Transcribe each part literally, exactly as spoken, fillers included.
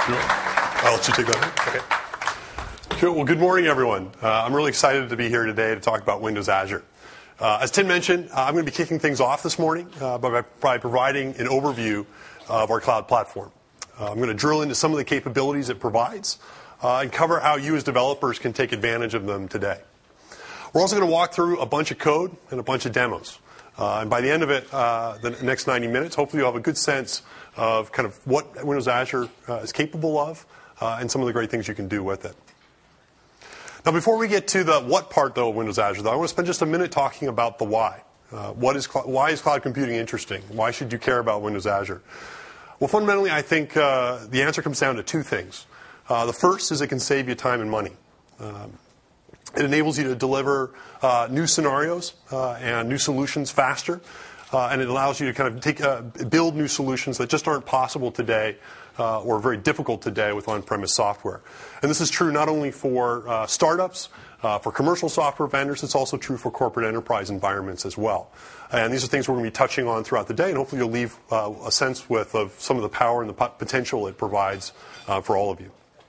I'll let you take that. Okay. Cool. Well, good morning, everyone. Uh, I'm really excited to be here today to talk about Windows Azure. Uh, as Tim mentioned, uh, I'm going to be kicking things off this morning uh, by, by providing an overview of our cloud platform. Uh, I'm going to drill into some of the capabilities it provides uh, and cover how you as developers can take advantage of them today. We're also going to walk through a bunch of code and a bunch of demos. Uh, and by the end of it, uh, the next ninety minutes, hopefully you'll have a good sense of kind of what Windows Azure uh, is capable of uh, and some of the great things you can do with it. Now, before we get to the what part, though, of Windows Azure, though, I want to spend just a minute talking about the why. Uh, what is why is cloud computing interesting? Why should you care about Windows Azure? Well, fundamentally, I think uh, the answer comes down to two things. Uh, the first is it can save you time and money. Um, it enables you to deliver uh, new scenarios uh, and new solutions faster, uh, and it allows you to kind of take uh, build new solutions that just aren't possible today uh, or very difficult today with on-premise software. And this is true not only for uh, startups, uh, for commercial software vendors, it's also true for corporate enterprise environments as well. And these are things we're going to be touching on throughout the day, and hopefully you'll leave uh, a sense with of some of the power and the potential it provides uh, for all of you.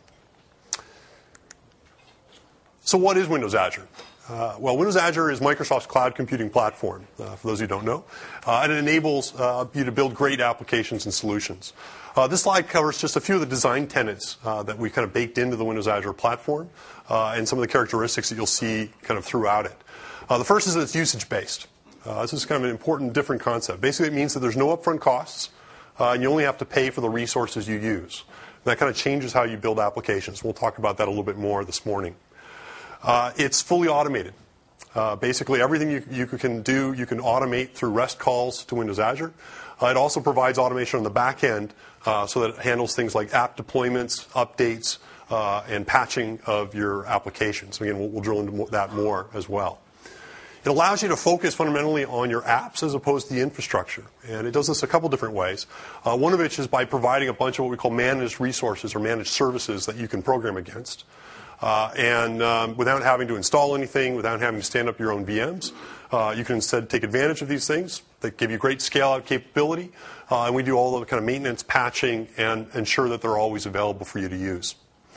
So what is Windows Azure? Uh, well, Windows Azure is Microsoft's cloud computing platform, uh, for those who don't know, uh, and it enables uh, you to build great applications and solutions. Uh, this slide covers just a few of the design tenets uh, that we've kind of baked into the Windows Azure platform uh, and some of the characteristics that you'll see kind of throughout it. Uh, the first is that it's usage-based. Uh, this is kind of an important, different concept. Basically, it means that there's no upfront costs, uh, and you only have to pay for the resources you use. And that kind of changes how you build applications. We'll talk about that a little bit more this morning. Uh, it's fully automated. Uh, basically, everything you, you can do, you can automate through REST calls to Windows Azure. Uh, it also provides automation on the back end uh, so that it handles things like app deployments, updates, uh, and patching of your applications. Again, we'll, we'll drill into that more as well. It allows you to focus fundamentally on your apps as opposed to the infrastructure. And it does this a couple different ways. Uh, one of which is by providing a bunch of what we call managed resources or managed services that you can program against. Uh, and um, without having to install anything, without having to stand up your own V Ms, uh, you can instead take advantage of these things that give you great scale-out capability. Uh, and we do all the kind of maintenance, patching, and ensure that they're always available for you to use.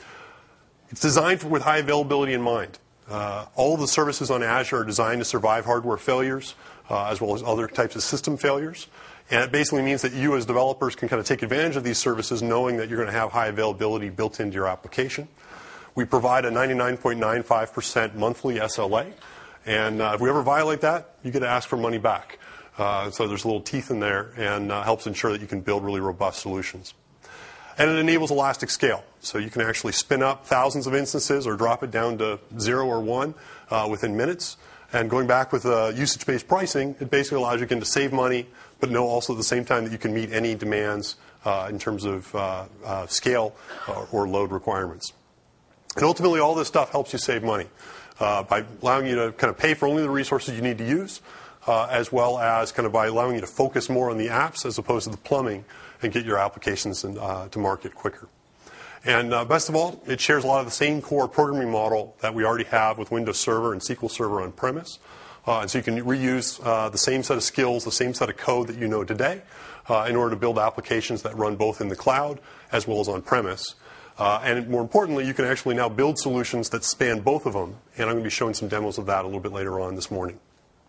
It's designed for, with high availability in mind. Uh, all of the services on Azure are designed to survive hardware failures, uh, as well as other types of system failures. And it basically means that you as developers can kind of take advantage of these services knowing that you're going to have high availability built into your application. We provide a ninety-nine point nine five percent monthly S L A. And uh, if we ever violate that, you get to ask for money back. Uh, so there's a little teeth in there and uh, helps ensure that you can build really robust solutions. And it enables elastic scale. So you can actually spin up thousands of instances or drop it down to zero or one uh, within minutes. And going back with uh, usage-based pricing, it basically allows you again to save money, but know also at the same time that you can meet any demands uh, in terms of uh, uh, scale or, or load requirements. And ultimately, all this stuff helps you save money uh, by allowing you to kind of pay for only the resources you need to use, uh, as well as kind of by allowing you to focus more on the apps as opposed to the plumbing and get your applications in, uh, to market quicker. And uh, best of all, it shares a lot of the same core programming model that we already have with Windows Server and S Q L Server on-premise. Uh, and so you can reuse uh, the same set of skills, the same set of code that you know today uh, in order to build applications that run both in the cloud as well as on-premise. Uh, and more importantly, you can actually now build solutions that span both of them. And I'm going to be showing some demos of that a little bit later on this morning.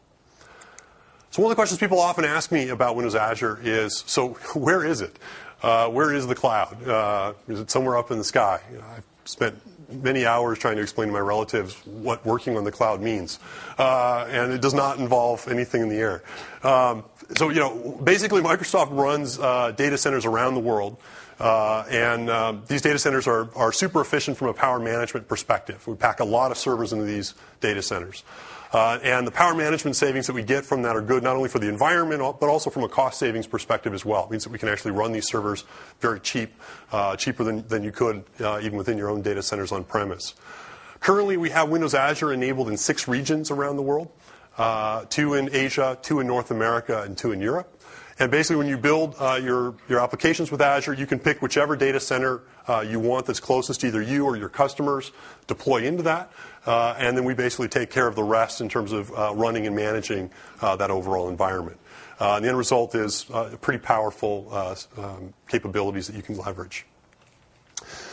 So one of the questions people often ask me about Windows Azure is, so where is it? Uh, where is the cloud? Uh, is it somewhere up in the sky? You know, I've spent many hours trying to explain to my relatives what working on the cloud means. Uh, and it does not involve anything in the air. Um, so, you know, basically Microsoft runs uh, data centers around the world. Uh, and um, these data centers are, are super efficient from a power management perspective. We pack a lot of servers into these data centers. Uh, and the power management savings that we get from that are good not only for the environment, but also from a cost savings perspective as well. It means that we can actually run these servers very cheap, uh, cheaper than, than you could uh, even within your own data centers on premise. Currently, we have Windows Azure enabled in six regions around the world, uh, two in Asia, two in North America, and two in Europe. And basically, when you build uh, your, your applications with Azure, you can pick whichever data center uh, you want that's closest to either you or your customers, deploy into that, uh, and then we basically take care of the rest in terms of uh, running and managing uh, that overall environment. Uh, and the end result is uh, pretty powerful uh, um, capabilities that you can leverage.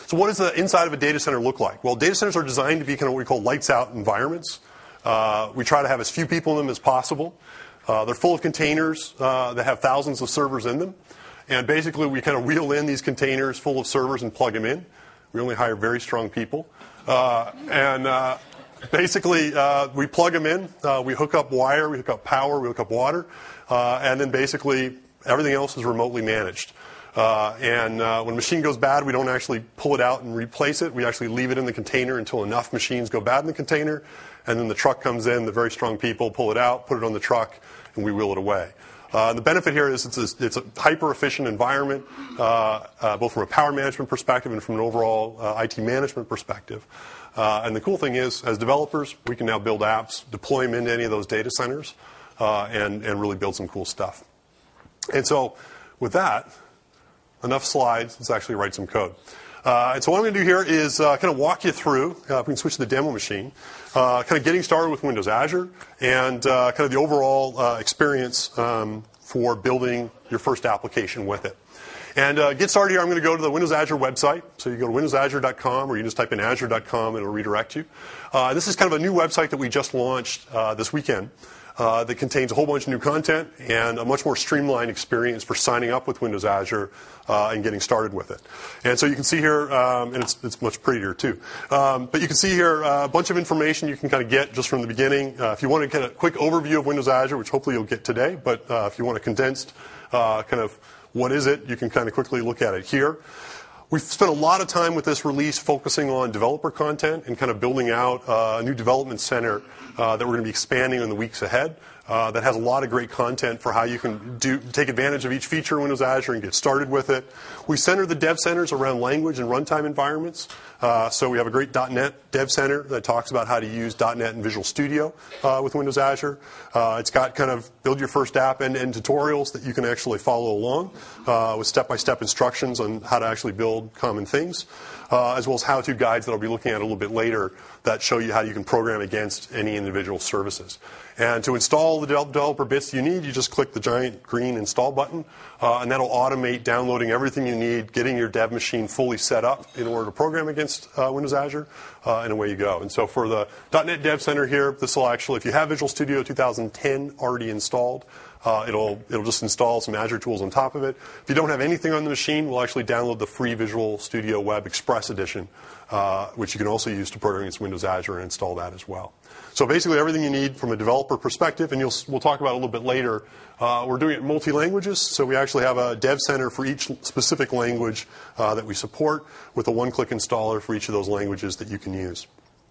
So what does the inside of a data center look like? Well, data centers are designed to be kind of what we call lights out environments. Uh, we try to have as few people in them as possible. Uh, they're full of containers uh, that have thousands of servers in them. And basically, we kind of wheel in these containers full of servers and plug them in. We only hire very strong people. Uh, and uh, basically, uh, we plug them in. Uh, we hook up wire, we hook up power, we hook up water. Uh, and then basically, everything else is remotely managed. Uh, and uh, when a machine goes bad, we don't actually pull it out and replace it. We actually leave it in the container until enough machines go bad in the container. And then the truck comes in, the very strong people pull it out, put it on the truck, and we wheel it away. Uh, the benefit here is it's a, it's a hyper-efficient environment, uh, uh, both from a power management perspective and from an overall uh, I T management perspective. Uh, and the cool thing is, as developers, we can now build apps, deploy them into any of those data centers, uh, and, and really build some cool stuff. And so with that, enough slides. Let's actually write some code. Uh, and so what I'm going to do here is uh, kind of walk you through, uh, if we can switch to the demo machine, uh, kind of getting started with Windows Azure and uh, kind of the overall uh, experience um, for building your first application with it. And uh, get started here, I'm going to go to the Windows Azure website. So you go to windows azure dot com, or you just type in azure dot com and it'll redirect you. Uh, this is kind of a new website that we just launched uh, this weekend. Uh, that contains a whole bunch of new content and a much more streamlined experience for signing up with Windows Azure uh, and getting started with it. And so you can see here, um, and it's, it's much prettier too, um, but you can see here uh, a bunch of information you can kind of get just from the beginning. Uh, if you want to get a quick overview of Windows Azure, which hopefully you'll get today, but uh, if you want a condensed uh, kind of what is it, you can kind of quickly look at it here. We've spent a lot of time with this release focusing on developer content and kind of building out uh, a new development center uh, that we're going to be expanding in the weeks ahead. Uh, that has a lot of great content for how you can do, take advantage of each feature in Windows Azure and get started with it. We center the dev centers around language and runtime environments. Uh, so we have a great dot net dev center that talks about how to use dot net and Visual Studio uh, with Windows Azure. Uh, it's got kind of build your first app end-to-end tutorials that you can actually follow along uh, with step-by-step instructions on how to actually build common things, uh, as well as how-to guides that I'll be looking at a little bit later that show you how you can program against any individual services. And to install the developer bits you need, you just click the giant green install button, uh, and that'll automate downloading everything you need, getting your dev machine fully set up in order to program against uh, Windows Azure, uh, and away you go. And so for the dot net Dev Center here, this will actually, if you have Visual Studio two thousand ten already installed, uh, it'll it'll just install some Azure tools on top of it. If you don't have anything on the machine, we'll actually download the free Visual Studio Web Express Edition, uh, which you can also use to program against Windows Azure and install that as well. So basically everything you need from a developer perspective, and you'll, we'll talk about it a little bit later. Uh, we're doing it in multi-languages, so we actually have a dev center for each specific language uh, that we support with a one-click installer for each of those languages that you can use.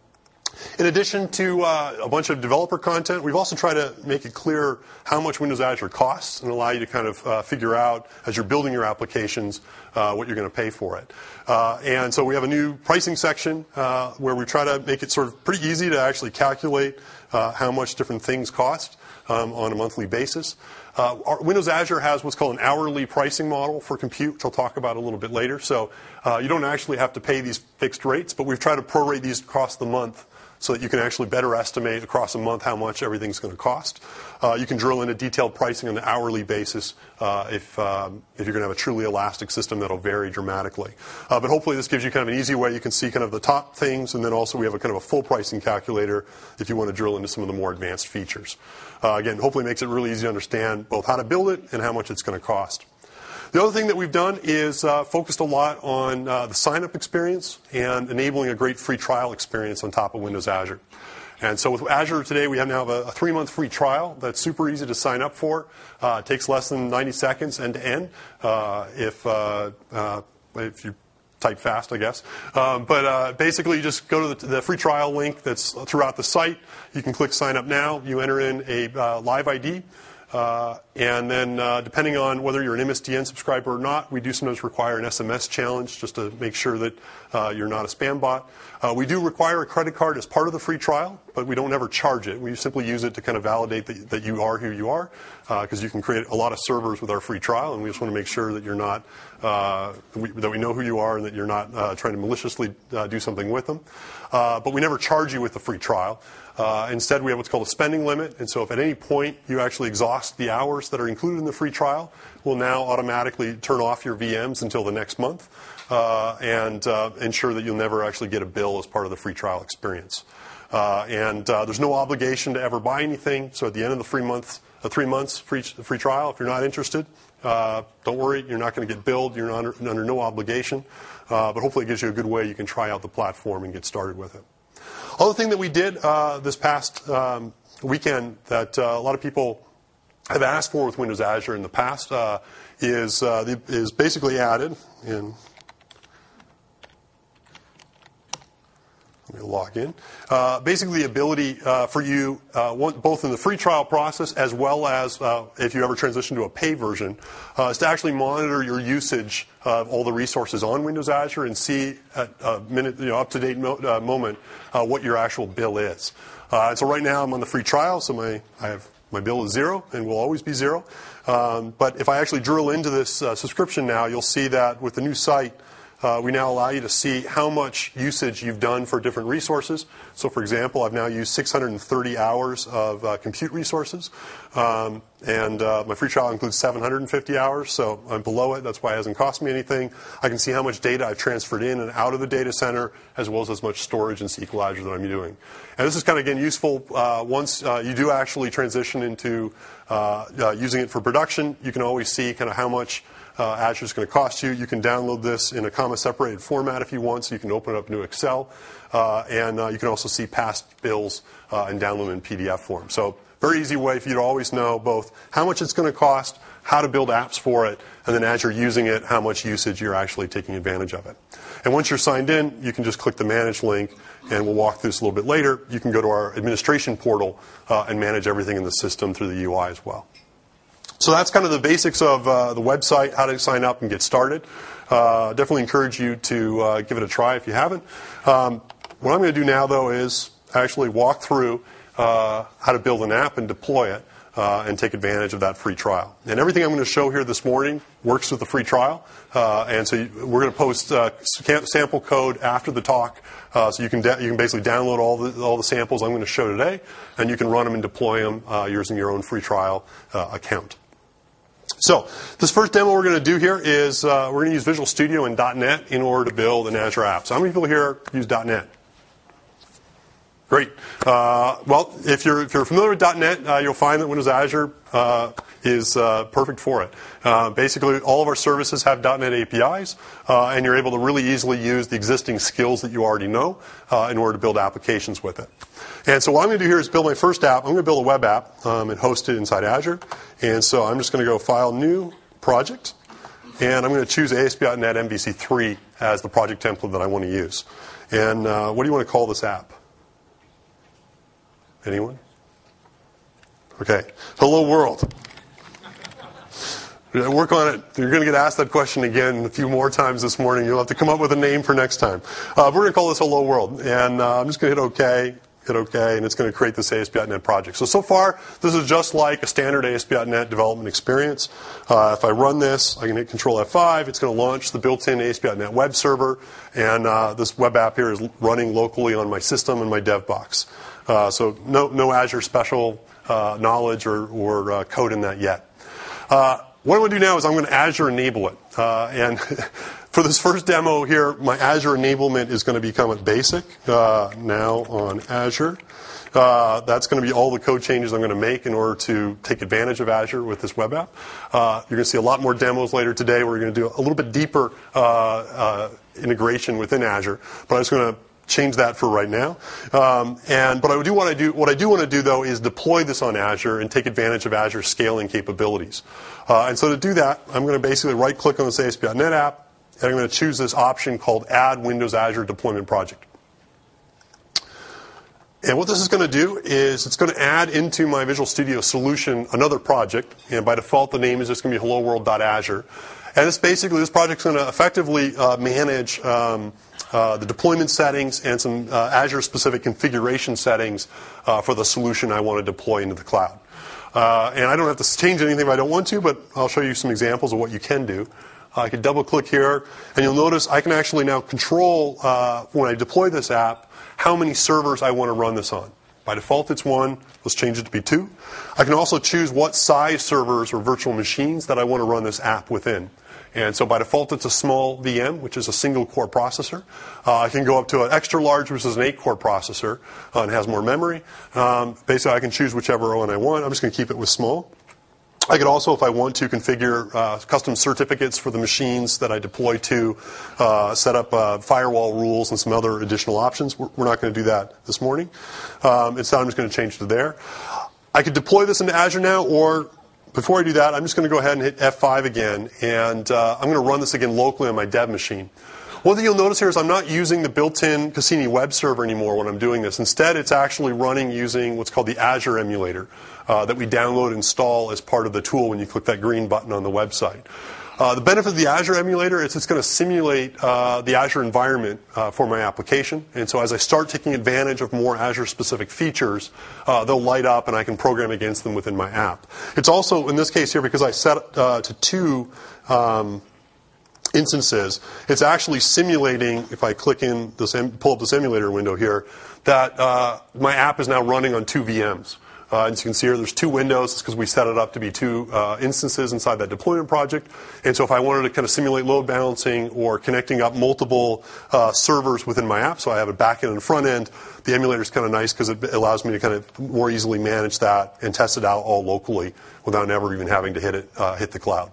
In addition to uh, a bunch of developer content, we've also tried to make it clear how much Windows Azure costs and allow you to kind of uh, figure out, as you're building your applications, uh, what you're going to pay for it. Uh, and so we have a new pricing section uh, where we try to make it sort of pretty easy to actually calculate uh, how much different things cost um, on a monthly basis. Uh, our, Windows Azure has what's called an hourly pricing model for compute, which I'll talk about a little bit later. So uh, you don't actually have to pay these fixed rates, but we've tried to prorate these across the month so that you can actually better estimate across a month how much everything's going to cost. Uh, you can drill into detailed pricing on an hourly basis uh, if, um, if you're going to have a truly elastic system that'll vary dramatically. Uh, but hopefully this gives you kind of an easy way. You can see kind of the top things, and then also we have a kind of a full pricing calculator if you want to drill into some of the more advanced features. Uh, again, hopefully it makes it really easy to understand both how to build it and how much it's going to cost. The other thing that we've done is uh, focused a lot on uh, the sign-up experience and enabling a great free trial experience on top of Windows Azure. And so with Azure today, we have now have a, a three-month free trial that's super easy to sign up for. Uh, it takes less than ninety seconds end to end uh, if uh, uh, if you type fast, I guess. Um, but uh, basically, you just go to the, the free trial link that's throughout the site. You can click Sign Up Now. You enter in a uh, live I D. Uh, and then uh, depending on whether you're an M S D N subscriber or not, we do sometimes require an S M S challenge just to make sure that uh, you're not a spam bot. Uh, we do require a credit card as part of the free trial, but we don't ever charge it. We simply use it to kind of validate that, that you are who you are, because uh, you can create a lot of servers with our free trial, and we just want to make sure that you're not, uh, we, that we know who you are and that you're not uh, trying to maliciously uh, do something with them. Uh, but we never charge you with the free trial. Uh, instead, we have what's called a spending limit, and so if at any point you actually exhaust the hours resource that are included in the free trial will now automatically turn off your V Ms until the next month uh, and uh, ensure that you'll never actually get a bill as part of the free trial experience. Uh, and uh, there's no obligation to ever buy anything. So at the end of the free month, uh, three months free, free trial, if you're not interested, uh, don't worry, you're not going to get billed. You're not under, under no obligation. Uh, but hopefully it gives you a good way you can try out the platform and get started with it. Other thing that we did uh, this past um, weekend that uh, a lot of people have asked for with Windows Azure in the past uh, is, uh, the, is basically added in. Let me log in. Uh, basically, the ability uh, for you, uh, one, both in the free trial process as well as uh, if you ever transition to a pay version, uh, is to actually monitor your usage of all the resources on Windows Azure and see at a minute, you know, up-to-date mo- uh, moment uh, what your actual bill is. Uh, so right now I'm on the free trial, so my I have my bill is zero and will always be zero. Um, but if I actually drill into this uh, subscription now, you'll see that with the new site, Uh, we now allow you to see how much usage you've done for different resources. So, for example, I've now used six hundred thirty hours of uh, compute resources, um, and uh, my free trial includes seven hundred fifty hours, so I'm below it. That's why it hasn't cost me anything. I can see how much data I've transferred in and out of the data center, as well as as much storage in S Q L Azure that I'm doing. And this is kind of, again, useful uh, once uh, you do actually transition into uh, uh, using it for production. You can always see kind of how much Uh, Azure is going to cost you. You can download this in a comma-separated format if you want, so you can open it up into Excel. Uh, and uh, you can also see past bills uh, and download them in P D F form. So very easy way for you to always know both how much it's going to cost, how to build apps for it, and then as you're using it, how much usage you're actually taking advantage of it. And once you're signed in, you can just click the Manage link, and we'll walk through this a little bit later. You can go to our administration portal uh, and manage everything in the system through the U I as well. So that's kind of the basics of uh, the website, how to sign up and get started. Uh, definitely encourage you to uh, give it a try if you haven't. Um, what I'm going to do now, though, is actually walk through uh, how to build an app and deploy it uh, and take advantage of that free trial. And everything I'm going to show here this morning works with the free trial. Uh, and so you, we're going to post uh, sample code after the talk, uh, so you can da- you can basically download all the all the samples I'm going to show today, and you can run them and deploy them uh, using your own free trial uh, account. So this first demo we're going to do here is uh, we're going to use Visual Studio and dot net in order to build an Azure app. So how many people here use dot net? Great. Uh, well, if you're if you're familiar with dot net, uh, you'll find that Windows Azure uh, is uh, perfect for it. Uh, basically, all of our services have dot net A P Is, uh, and you're able to really easily use the existing skills that you already know uh, in order to build applications with it. And so what I'm going to do here is build my first app. I'm going to build a web app um, and host it inside Azure. And so I'm just going to go File, New, Project. And I'm going to choose A S P dot net M V C three as the project template that I want to use. And uh, what do you want to call this app? Anyone? Okay. Hello, world. Work on it. You're going to get asked that question again a few more times this morning. You'll have to come up with a name for next time. Uh, we're going to call this Hello, world. And uh, I'm just going to hit OK. Hit OK, and it's going to create this A S P dot net project. So, so far, this is just like a standard A S P dot net development experience. Uh, if I run this, I can hit Control F five. It's going to launch the built-in A S P dot net web server, and uh, this web app here is running locally on my system and my dev box. Uh, so no, no Azure special uh, knowledge or, or uh, code in that yet. Uh, what I'm going to do now is I'm going to Azure enable it. Uh, and for this first demo here, my Azure enablement is going to become a basic uh, now on Azure. Uh, that's going to be all the code changes I'm going to make in order to take advantage of Azure with this web app. Uh, you're going to see a lot more demos later today where we're going to do a little bit deeper uh, uh, integration within Azure. But I'm just going to change that for right now. Um, and but I do want to do what I do want to do though is deploy this on Azure and take advantage of Azure scaling capabilities. Uh, and so to do that, I'm going to basically right-click on this A S P dot net app, and I'm going to choose this option called Add Windows Azure Deployment Project. And what this is going to do is it's going to add into my Visual Studio solution another project, and by default the name is just going to be hello world dot azure. And it's basically this project is going to effectively uh, manage um, uh, the deployment settings and some uh, Azure-specific configuration settings uh, for the solution I want to deploy into the cloud. Uh, and I don't have to change anything if I don't want to, but I'll show you some examples of what you can do. I can double-click here, and you'll notice I can actually now control, uh, when I deploy this app, how many servers I want to run this on. By default, it's one. Let's change it to be two. I can also choose what size servers or virtual machines that I want to run this app within. And so by default, it's a small V M, which is a single-core processor. Uh, I can go up to an extra large, which is an eight-core processor, uh, and has more memory. Um, basically, I can choose whichever one I want. I'm just going to keep it with small. I could also, if I want to, configure uh, custom certificates for the machines that I deploy to, uh, set up uh, firewall rules and some other additional options. We're, we're not going to do that this morning. Um, instead, I'm just going to change to there. I could deploy this into Azure now, or before I do that, I'm just going to go ahead and hit F five again, and uh, I'm going to run this again locally on my dev machine. One thing you'll notice here is I'm not using the built-in Cassini web server anymore when I'm doing this. Instead, it's actually running using what's called the Azure emulator uh, that we download and install as part of the tool when you click that green button on the website. Uh, the benefit of the Azure emulator is it's going to simulate uh, the Azure environment uh, for my application. And so as I start taking advantage of more Azure-specific features, uh, they'll light up and I can program against them within my app. It's also, in this case here, because I set uh, to two um, instances, it's actually simulating, if I click in this, pull up this emulator window here, that uh, my app is now running on two V Ms. Uh, as you can see here, there's two windows. It's because we set it up to be two uh, instances inside that deployment project. And so if I wanted to kind of simulate load balancing or connecting up multiple uh, servers within my app, so I have a back end and front end, the emulator is kind of nice because it allows me to kind of more easily manage that and test it out all locally without ever even having to hit it, uh, hit the cloud.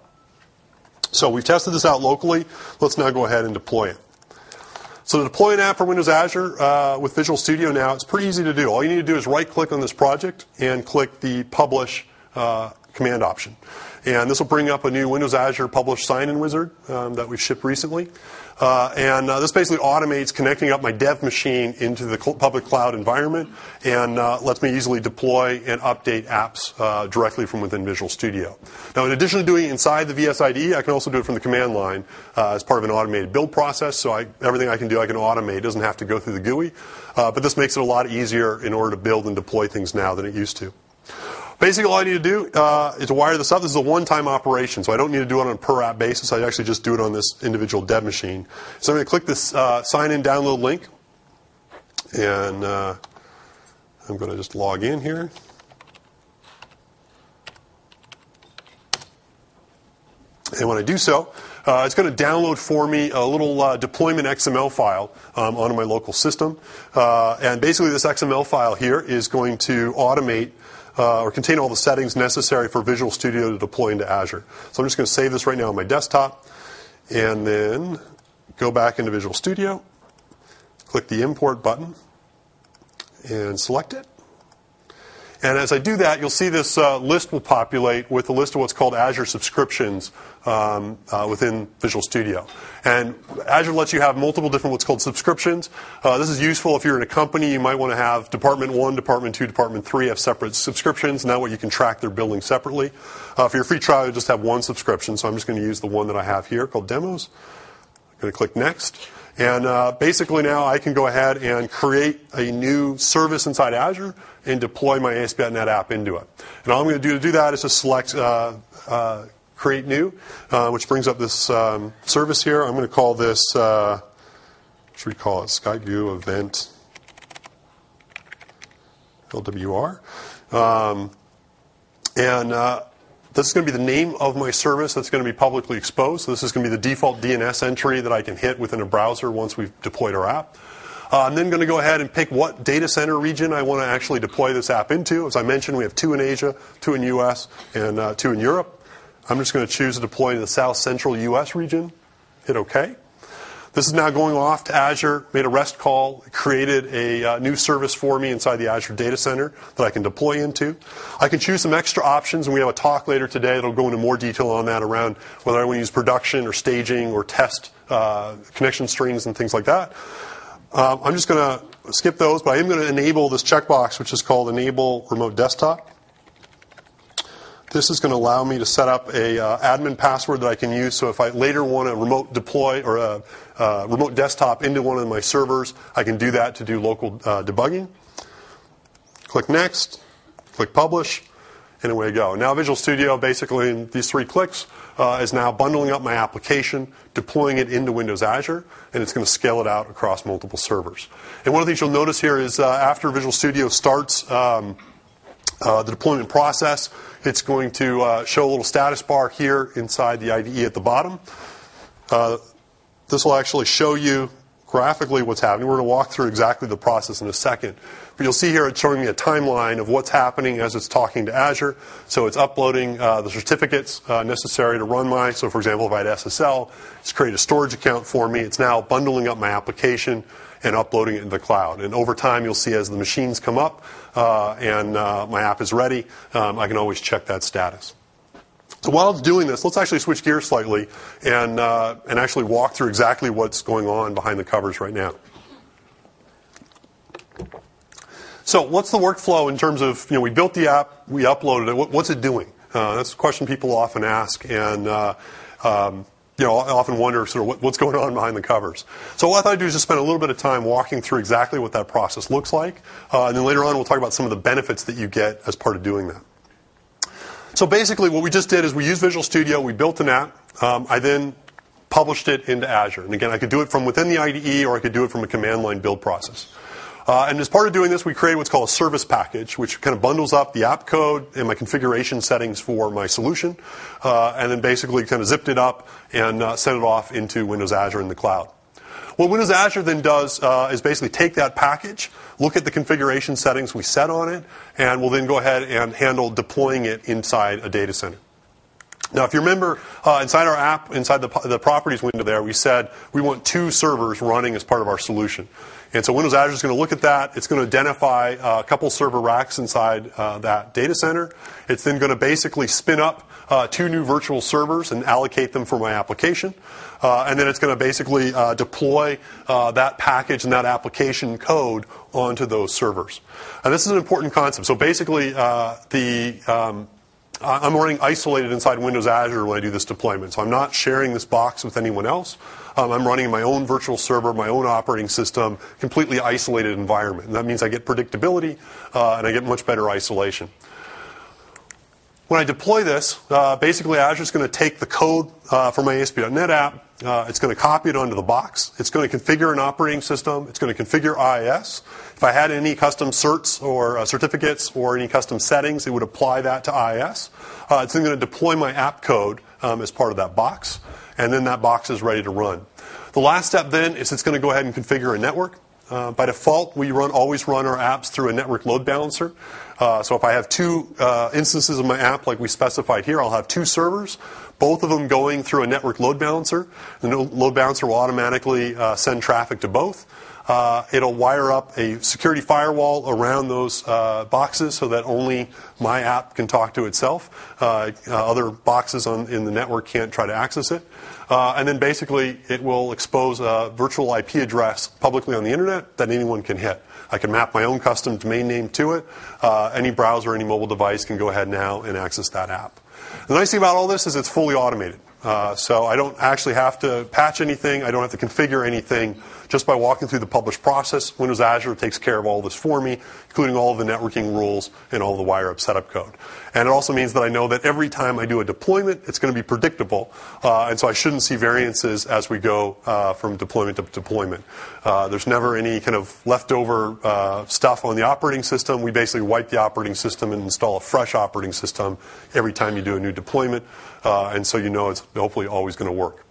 So we've tested this out locally. Let's now go ahead and deploy it. So to deploy an app for Windows Azure uh, with Visual Studio now, it's pretty easy to do. All you need to do is right-click on this project and click the Publish uh, command option. And this will bring up a new Windows Azure Publish sign-in wizard um, that we've shipped recently. Uh, and uh, this basically automates connecting up my dev machine into the cl- public cloud environment and uh, lets me easily deploy and update apps uh, directly from within Visual Studio. Now, in addition to doing it inside the V S I D E, I can also do it from the command line uh, as part of an automated build process. So I, everything I can do, I can automate. It doesn't have to go through the G U I. Uh, but this makes it a lot easier in order to build and deploy things now than it used to. Basically, all I need to do uh, is to wire this up. This is a one-time operation, so I don't need to do it on a per-app basis. I actually just do it on this individual dev machine. So I'm going to click this uh, sign-in download link, and uh, I'm going to just log in here. And when I do so, uh, it's going to download for me a little uh, deployment X M L file um, onto my local system. Uh, and basically, this X M L file here is going to automate Uh, or contain all the settings necessary for Visual Studio to deploy into Azure. So I'm just going to save this right now on my desktop and then go back into Visual Studio, click the Import button, and select it. And as I do that, you'll see this uh, list will populate with a list of what's called Azure subscriptions um, uh, within Visual Studio. And Azure lets you have multiple different what's called subscriptions. Uh, this is useful if you're in a company. You might want to have Department one, Department two, Department three have separate subscriptions. Now what you can track their billing separately. Uh, for your free trial, you just have one subscription. So I'm just going to use the one that I have here called Demos. I'm going to click Next. And uh, basically now I can go ahead and create a new service inside Azure and deploy my A S P dot net app into it. And all I'm going to do to do that is just select uh, uh, Create New, uh, which brings up this um, service here. I'm going to call this, uh, what should we call it? SkyGoo Event L W R. Um, and uh, this is going to be the name of my service that's going to be publicly exposed. So this is going to be the default D N S entry that I can hit within a browser once we've deployed our app. Uh, I'm then going to go ahead and pick what data center region I want to actually deploy this app into. As I mentioned, we have two in Asia, two in U S, and uh, two in Europe. I'm just going to choose to deploy to the South Central U S region. Hit OK. This is now going off to Azure, made a REST call, created a uh, new service for me inside the Azure data center that I can deploy into. I can choose some extra options, and we have a talk later today that will go into more detail on that around whether I want to use production or staging or test uh, connection strings and things like that. Um, I'm just going to skip those, but I am going to enable this checkbox, which is called Enable Remote Desktop. This is going to allow me to set up a uh, admin password that I can use. So if I later want to remote deploy or a, a remote desktop into one of my servers, I can do that to do local uh, debugging. Click Next, click Publish, and away I go. Now Visual Studio, basically in these three clicks, uh, is now bundling up my application, deploying it into Windows Azure, and it's going to scale it out across multiple servers. And one of the things you'll notice here is uh, after Visual Studio starts um, uh, the deployment process, it's going to uh, show a little status bar here inside the I D E at the bottom. Uh, this will actually show you graphically what's happening. We're going to walk through exactly the process in a second. But you'll see here it's showing me a timeline of what's happening as it's talking to Azure. So it's uploading uh, the certificates uh, necessary to run my, so for example, if I had S S L, it's created a storage account for me. It's now bundling up my application and uploading it into the cloud. And over time, you'll see as the machines come up uh, and uh, my app is ready, um, I can always check that status. So while it's doing this, let's actually switch gears slightly and, uh, and actually walk through exactly what's going on behind the covers right now. So what's the workflow in terms of, you know, we built the app, we uploaded it, what, what's it doing? Uh, that's a question people often ask, and uh, um, you know, I often wonder sort of what, what's going on behind the covers. So what I thought I'd do is just spend a little bit of time walking through exactly what that process looks like, uh, and then later on we'll talk about some of the benefits that you get as part of doing that. So basically what we just did is we used Visual Studio, we built an app, um, I then published it into Azure. And again, I could do it from within the I D E or I could do it from a command line build process. Uh, and as part of doing this, we created what's called a service package, which kind of bundles up the app code and my configuration settings for my solution, uh, and then basically kind of zipped it up and uh, sent it off into Windows Azure in the cloud. What Windows Azure then does uh, is basically take that package, look at the configuration settings we set on it, and we'll then go ahead and handle deploying it inside a data center. Now, if you remember, uh, inside our app, inside the, the properties window there, we said we want two servers running as part of our solution. And so Windows Azure is going to look at that. It's going to identify uh, a couple server racks inside uh, that data center. It's then going to basically spin up uh, two new virtual servers and allocate them for my application. Uh, and then it's going to basically uh, deploy uh, that package and that application code onto those servers. And this is an important concept. So basically, uh, the um, I'm running isolated inside Windows Azure when I do this deployment. So I'm not sharing this box with anyone else. Um, I'm running my own virtual server, my own operating system, completely isolated environment. And that means I get predictability uh, and I get much better isolation. When I deploy this, uh, basically Azure is going to take the code uh, from my A S P dot net app. Uh, it's going to copy it onto the box. It's going to configure an operating system. It's going to configure I I S. If I had any custom certs or uh, certificates or any custom settings, it would apply that to I I S. Uh, it's then going to deploy my app code um, as part of that box, and then that box is ready to run. The last step then is it's going to go ahead and configure a network. Uh, by default, we run always run our apps through a network load balancer. Uh, so if I have two uh, instances of my app like we specified here, I'll have two servers, both of them going through a network load balancer. The load balancer will automatically uh, send traffic to both. Uh, it'll wire up a security firewall around those uh, boxes so that only my app can talk to itself. Uh, uh, other boxes on, in the network can't try to access it. Uh, and then basically it will expose a virtual I P address publicly on the internet that anyone can hit. I can map my own custom domain name to it. Uh, any browser, any mobile device can go ahead now and access that app. The nice thing about all this is it's fully automated. Uh, so I don't actually have to patch anything. I don't have to configure anything. Just by walking through the publish process, Windows Azure takes care of all this for me, including all of the networking rules and all the wire-up setup code. And it also means that I know that every time I do a deployment, it's going to be predictable. Uh, and so I shouldn't see variances as we go uh, from deployment to deployment. Uh, there's never any kind of leftover uh, stuff on the operating system. We basically wipe the operating system and install a fresh operating system every time you do a new deployment. Uh, and so you know it's hopefully always going to work.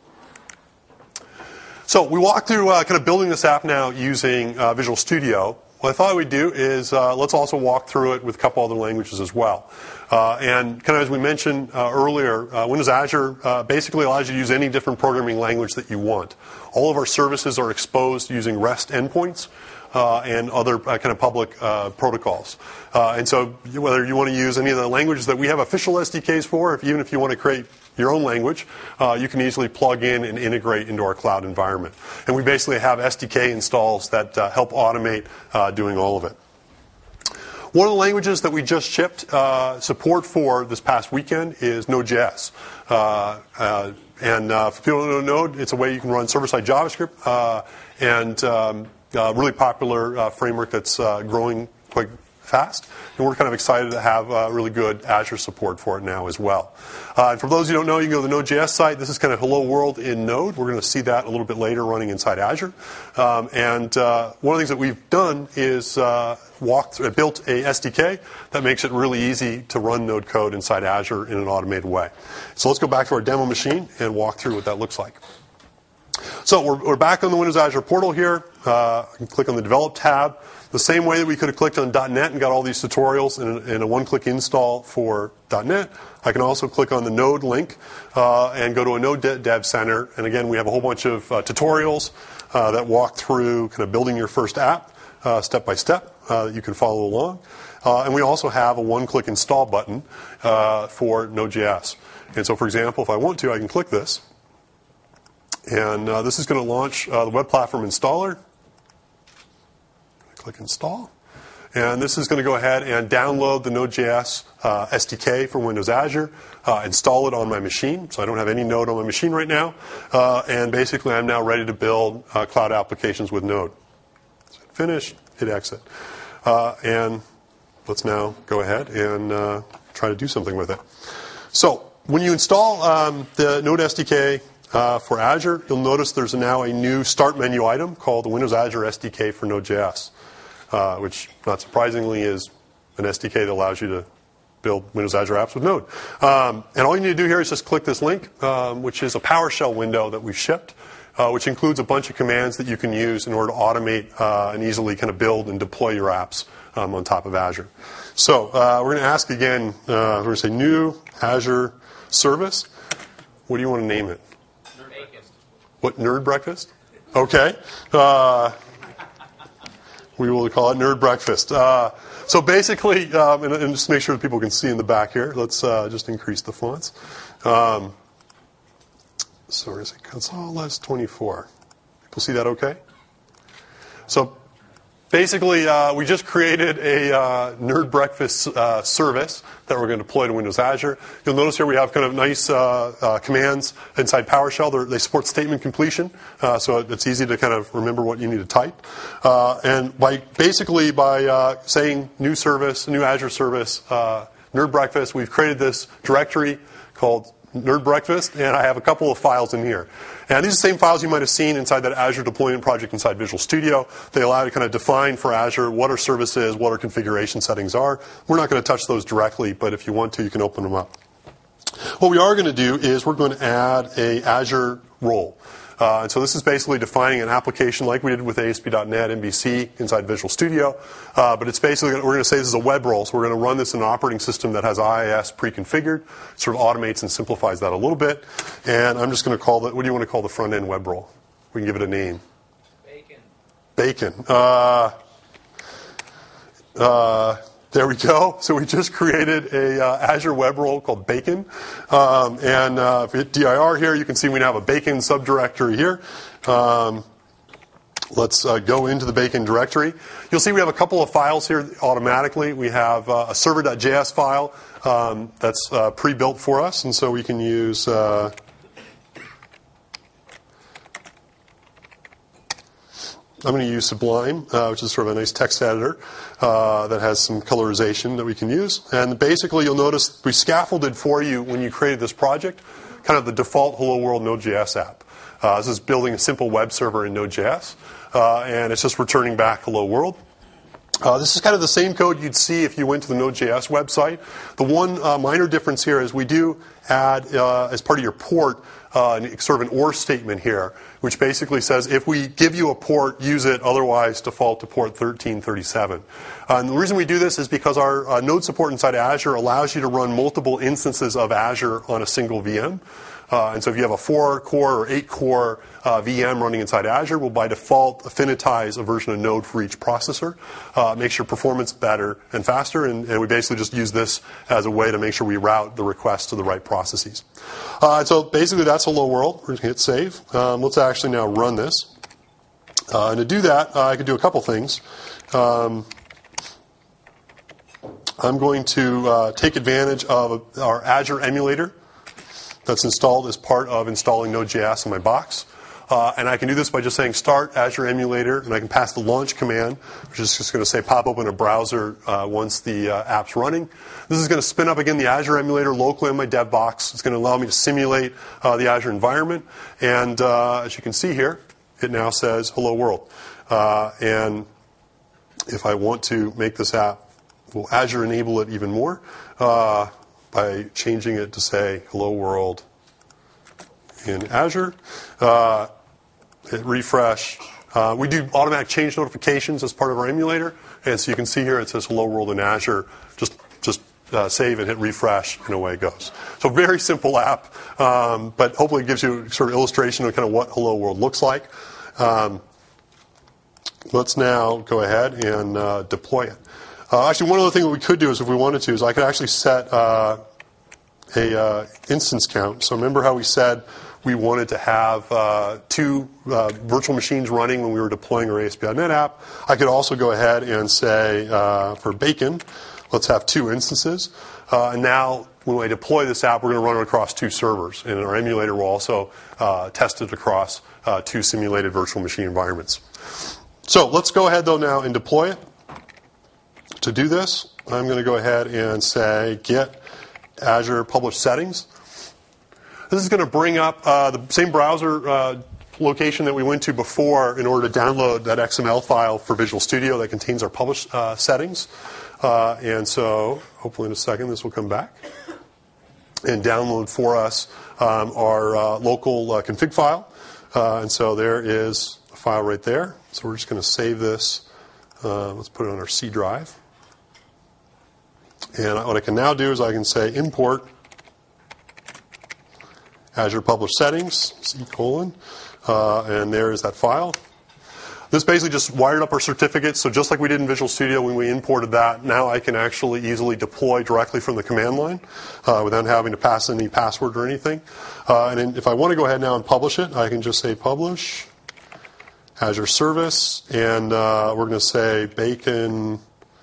So we walked through uh, kind of building this app now using uh, Visual Studio. What I thought we'd do is uh, let's also walk through it with a couple other languages as well. Uh, and kind of as we mentioned uh, earlier, uh, Windows Azure uh, basically allows you to use any different programming language that you want. All of our services are exposed using REST endpoints uh, and other uh, kind of public uh, protocols. Uh, and so whether you want to use any of the languages that we have official S D Ks for, if, even if you want to create your own language, uh, you can easily plug in and integrate into our cloud environment. And we basically have S D K installs that uh, help automate uh, doing all of it. One of the languages that we just shipped uh, support for this past weekend is Node.js. Uh, uh, and uh, for people who don't know Node, it's a way you can run server-side JavaScript, uh, and um, a really popular uh, framework that's uh, growing quite fast, and we're kind of excited to have uh, really good Azure support for it now as well. Uh, and for those who don't know, you can go to the Node.js site. This is kind of Hello World in Node. We're going to see that a little bit later running inside Azure. Um, and uh, one of the things that we've done is uh, walked through, built a S D K that makes it really easy to run Node code inside Azure in an automated way. So let's go back to our demo machine and walk through what that looks like. So we're, we're back on the Windows Azure portal here. Uh, I can click on the Develop tab. The same way that we could have clicked on dot net and got all these tutorials in a, in a one-click install for dot net, I can also click on the Node link uh, and go to a Node Dev Center. And again, we have a whole bunch of uh, tutorials uh, that walk through kind of building your first app uh, step by step uh, that you can follow along. Uh, and we also have a one-click install button uh, for Node.js. And so, for example, if I want to, I can click this. And uh, this is going to launch uh, the Web Platform Installer. Click Install. And this is going to go ahead and download the Node.js uh, S D K for Windows Azure, uh, install it on my machine. So I don't have any Node on my machine right now. Uh, and basically, I'm now ready to build uh, cloud applications with Node. So finish, hit exit. Uh, and let's now go ahead and uh, try to do something with it. So when you install um, the Node S D K Uh, for Azure, you'll notice there's now a new start menu item called the Windows Azure S D K for Node.js, uh, which, not surprisingly, is an S D K that allows you to build Windows Azure apps with Node. Um, and all you need to do here is just click this link, um, which is a PowerShell window that we've shipped, uh, which includes a bunch of commands that you can use in order to automate uh, and easily kind of build and deploy your apps um, on top of Azure. So uh, we're going to ask again, uh, we're going to say new Azure service. What do you want to name it? What, Nerd Breakfast? Okay. Uh, we will call it Nerd Breakfast. Uh, so basically, um, and, and just make sure that people can see in the back here, let's uh, just increase the fonts. Um, so where is it? Console S twenty-four. People see that okay? So basically, uh, we just created a uh, Nerd Breakfast uh, service that we're going to deploy to Windows Azure. You'll notice here we have kind of nice uh, uh, commands inside PowerShell. They're, they support statement completion, uh, so it's easy to kind of remember what you need to type. Uh, and by basically by uh, saying new service, new Azure service, uh, Nerd Breakfast, we've created this directory called Nerd Breakfast, and I have a couple of files in here. And these are the same files you might have seen inside that Azure deployment project inside Visual Studio. They allow you to kind of define for Azure what our service is, what our configuration settings are. We're not going to touch those directly, but if you want to, you can open them up. What we are going to do is we're going to add a Azure role. Uh, and so this is basically defining an application like we did with A S P dot net M V C inside Visual Studio. Uh, but it's basically, we're going to say this is a web role. So we're going to run this in an operating system that has I I S pre-configured. Sort of automates and simplifies that a little bit. And I'm just going to call it, what do you want to call the front-end web role? We can give it a name. Bacon. Bacon. Uh, uh, There we go. So we just created a uh, Azure web role called Bacon. Um, and uh, if we hit D I R here, you can see we now have a Bacon subdirectory here. Um, let's uh, go into the Bacon directory. You'll see we have a couple of files here automatically. We have uh, a server.js file um, that's uh, pre-built for us. And so we can use... Uh, I'm going to use Sublime, uh, which is sort of a nice text editor uh, that has some colorization that we can use. And basically, you'll notice we scaffolded for you when you created this project kind of the default Hello World Node.js app. Uh, this is building a simple web server in Node.js, uh, and it's just returning back Hello World. Uh, this is kind of the same code you'd see if you went to the Node.js website. The one uh, minor difference here is we do add, uh, as part of your port, uh, sort of an or statement here, which basically says if we give you a port, use it, otherwise default to port thirteen thirty-seven. Uh, and the reason we do this is because our uh, Node support inside Azure allows you to run multiple instances of Azure on a single V M. Uh, and so if you have a four-core or eight-core uh, V M running inside Azure, we'll by default affinitize a version of Node for each processor. Uh, makes your performance better and faster, and, and we basically just use this as a way to make sure we route the requests to the right processes. Uh, so basically that's Hello World. We're going to hit save. Um, let's actually now run this. Uh, and to do that, uh, I could do a couple things. Um, I'm going to uh, take advantage of our Azure emulator that's installed as part of installing Node.js in my box. Uh, and I can do this by just saying start Azure Emulator, and I can pass the launch command, which is just going to say pop open a browser uh, once the uh, app's running. This is going to spin up again the Azure Emulator locally on my dev box. It's going to allow me to simulate uh, the Azure environment. And uh, as you can see here, it now says hello world. Uh, and if I want to make this app, will Azure enable it even more uh, by changing it to say hello world in Azure. Uh, hit refresh. Uh, we do automatic change notifications as part of our emulator, and so you can see here it says hello world in Azure. Just just uh, save and hit refresh, and away it goes. So very simple app, um, but hopefully it gives you a sort of illustration of kind of what hello world looks like. Um, let's now go ahead and uh, deploy it. Uh, actually, one other thing that we could do is, if we wanted to, is I could actually set uh, a uh, instance count. So remember how we said we wanted to have uh, two uh, virtual machines running when we were deploying our A S P dot net app. I could also go ahead and say, uh, for Bacon, let's have two instances. Uh, and now, when I deploy this app, we're going to run it across two servers. And our emulator will also uh, test it across uh, two simulated virtual machine environments. So let's go ahead, though, now and deploy it. To do this, I'm going to go ahead and say get Azure publish settings. This is going to bring up uh, the same browser uh, location that we went to before in order to download that X M L file for Visual Studio that contains our publish uh, settings. Uh, and so hopefully in a second this will come back and download for us um, our uh, local uh, config file. Uh, and so there is a file right there. So we're just going to save this. Uh, let's put it on our C drive. And what I can now do is I can say import Azure Publish Settings, C colon, uh, and there is that file. This basically just wired up our certificates, so just like we did in Visual Studio when we imported that, now I can actually easily deploy directly from the command line uh, without having to pass any password or anything. Uh, and then if I want to go ahead now and publish it, I can just say publish Azure Service, and uh, we're going to say Bacon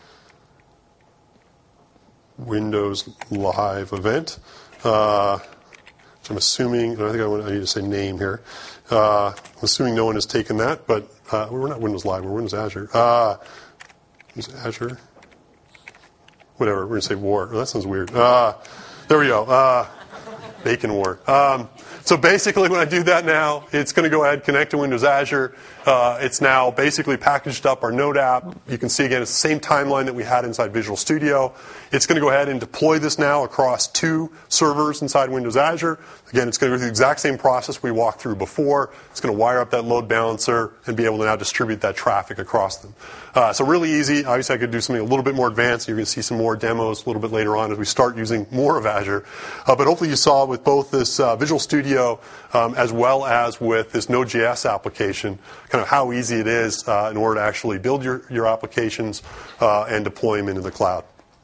Windows Live Event. Uh, I'm assuming, I think I, want, I need to say name here. Uh, I'm assuming no one has taken that, but uh, we're not Windows Live, we're Windows Azure. Uh, is it Azure? Whatever, we're going to say War. Oh, that sounds weird. Uh, there we go. Uh, Bacon War. Um, so basically when I do that now, it's going to go ahead and connect to Windows Azure. Uh, it's now basically packaged up our Node app. You can see, again, it's the same timeline that we had inside Visual Studio. It's going to go ahead and deploy this now across two servers inside Windows Azure. Again, it's going to go through the exact same process we walked through before. It's going to wire up that load balancer and be able to now distribute that traffic across them. Uh, so really easy. Obviously, I could do something a little bit more advanced. You're going to see some more demos a little bit later on as we start using more of Azure. Uh, but hopefully you saw with both this uh, Visual Studio um, as well as with this Node.js application kind of how easy it is uh, in order to actually build your, your applications uh, and deploy them into the cloud.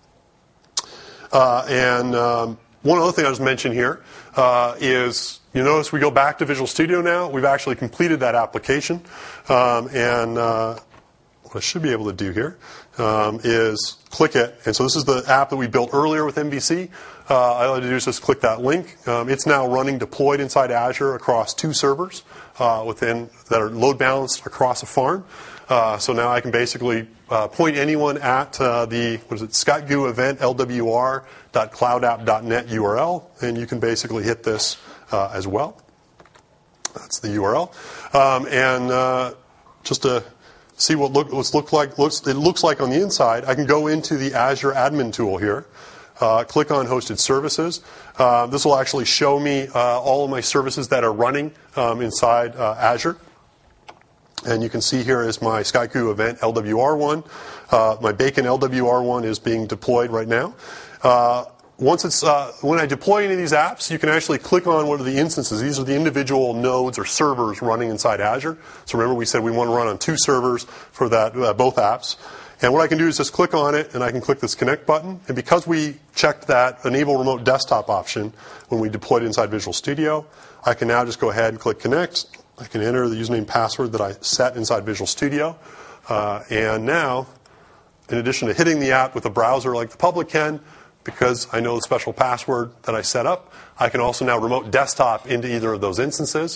Uh, and um, one other thing I just mentioned here uh, is, you notice we go back to Visual Studio now. We've actually completed that application. Um, and uh, what I should be able to do here um, is click it. And so this is the app that we built earlier with M V C. Uh, all I have to do is just click that link. Um, it's now running deployed inside Azure across two servers uh, within that are load balanced across a farm. Uh, so now I can basically uh, point anyone at uh, the, what is it, ScottGoo event L W R dot cloud app dot net U R L, and you can basically hit this uh, as well. That's the U R L. Um, and uh, just to see what look, what's look like, looks, it looks like on the inside, I can go into the Azure admin tool here. Uh, click on Hosted Services. Uh, this will actually show me uh, all of my services that are running um, inside uh, Azure. And you can see here is my SkyCoo event L W R one. Uh, my Bacon L W R one is being deployed right now. Uh, once it's uh, when I deploy any of these apps, you can actually click on what are the instances. These are the individual nodes or servers running inside Azure. So remember, we said we want to run on two servers for that uh, both apps. And what I can do is just click on it, and I can click this Connect button. And because we checked that Enable Remote Desktop option when we deployed inside Visual Studio, I can now just go ahead and click Connect. I can enter the username and password that I set inside Visual Studio. Uh, and now, in addition to hitting the app with a browser like the public can, because I know the special password that I set up, I can also now remote desktop into either of those instances.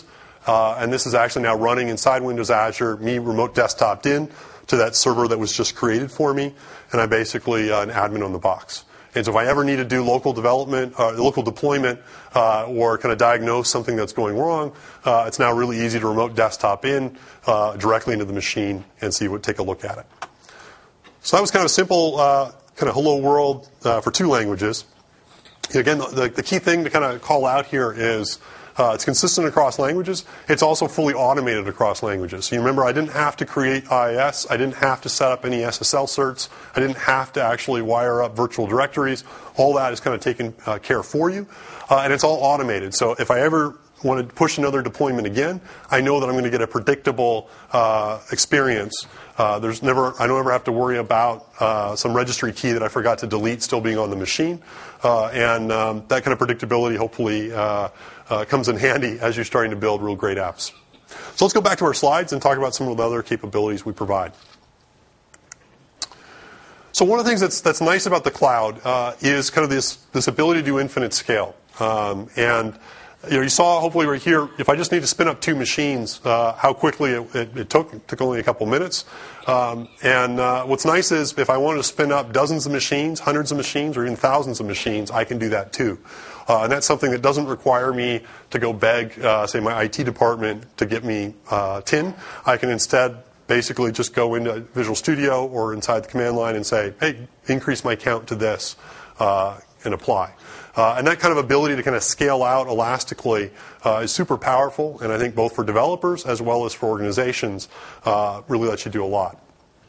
Uh, and this is actually now running inside Windows Azure, me remote desktoped in to that server that was just created for me, and I'm basically uh, an admin on the box. And so if I ever need to do local development, uh, local deployment, uh, or kind of diagnose something that's going wrong, uh, it's now really easy to remote desktop in uh, directly into the machine and see what, take a look at it. So that was kind of a simple uh, kind of hello world uh, for two languages. Again, the, the key thing to kind of call out here is uh, it's consistent across languages. It's also fully automated across languages. So you remember, I didn't have to create I I S. I didn't have to set up any S S L certs. I didn't have to actually wire up virtual directories. All that is kind of taken uh, care for you. Uh, and it's all automated. So if I ever want to push another deployment again, I know that I'm going to get a predictable uh, experience. Uh, there's never, I don't ever have to worry about uh, some registry key that I forgot to delete still being on the machine. Uh, and um, that kind of predictability hopefully uh, uh, comes in handy as you're starting to build real great apps. So let's go back to our slides and talk about some of the other capabilities we provide. So one of the things that's, that's nice about the cloud uh, is kind of this, this ability to do infinite scale. Um, and You know, you saw hopefully right here, if I just need to spin up two machines, uh, how quickly it, it, it took. It took only a couple minutes. Um, and uh, what's nice is if I wanted to spin up dozens of machines, hundreds of machines, or even thousands of machines, I can do that too. Uh, and that's something that doesn't require me to go beg, uh, say, my I T department to get me uh, T I N. I can instead basically just go into Visual Studio or inside the command line and say, hey, increase my count to this, uh, and apply. Uh, and that kind of ability to kind of scale out elastically uh, is super powerful, and I think both for developers as well as for organizations uh, really lets you do a lot.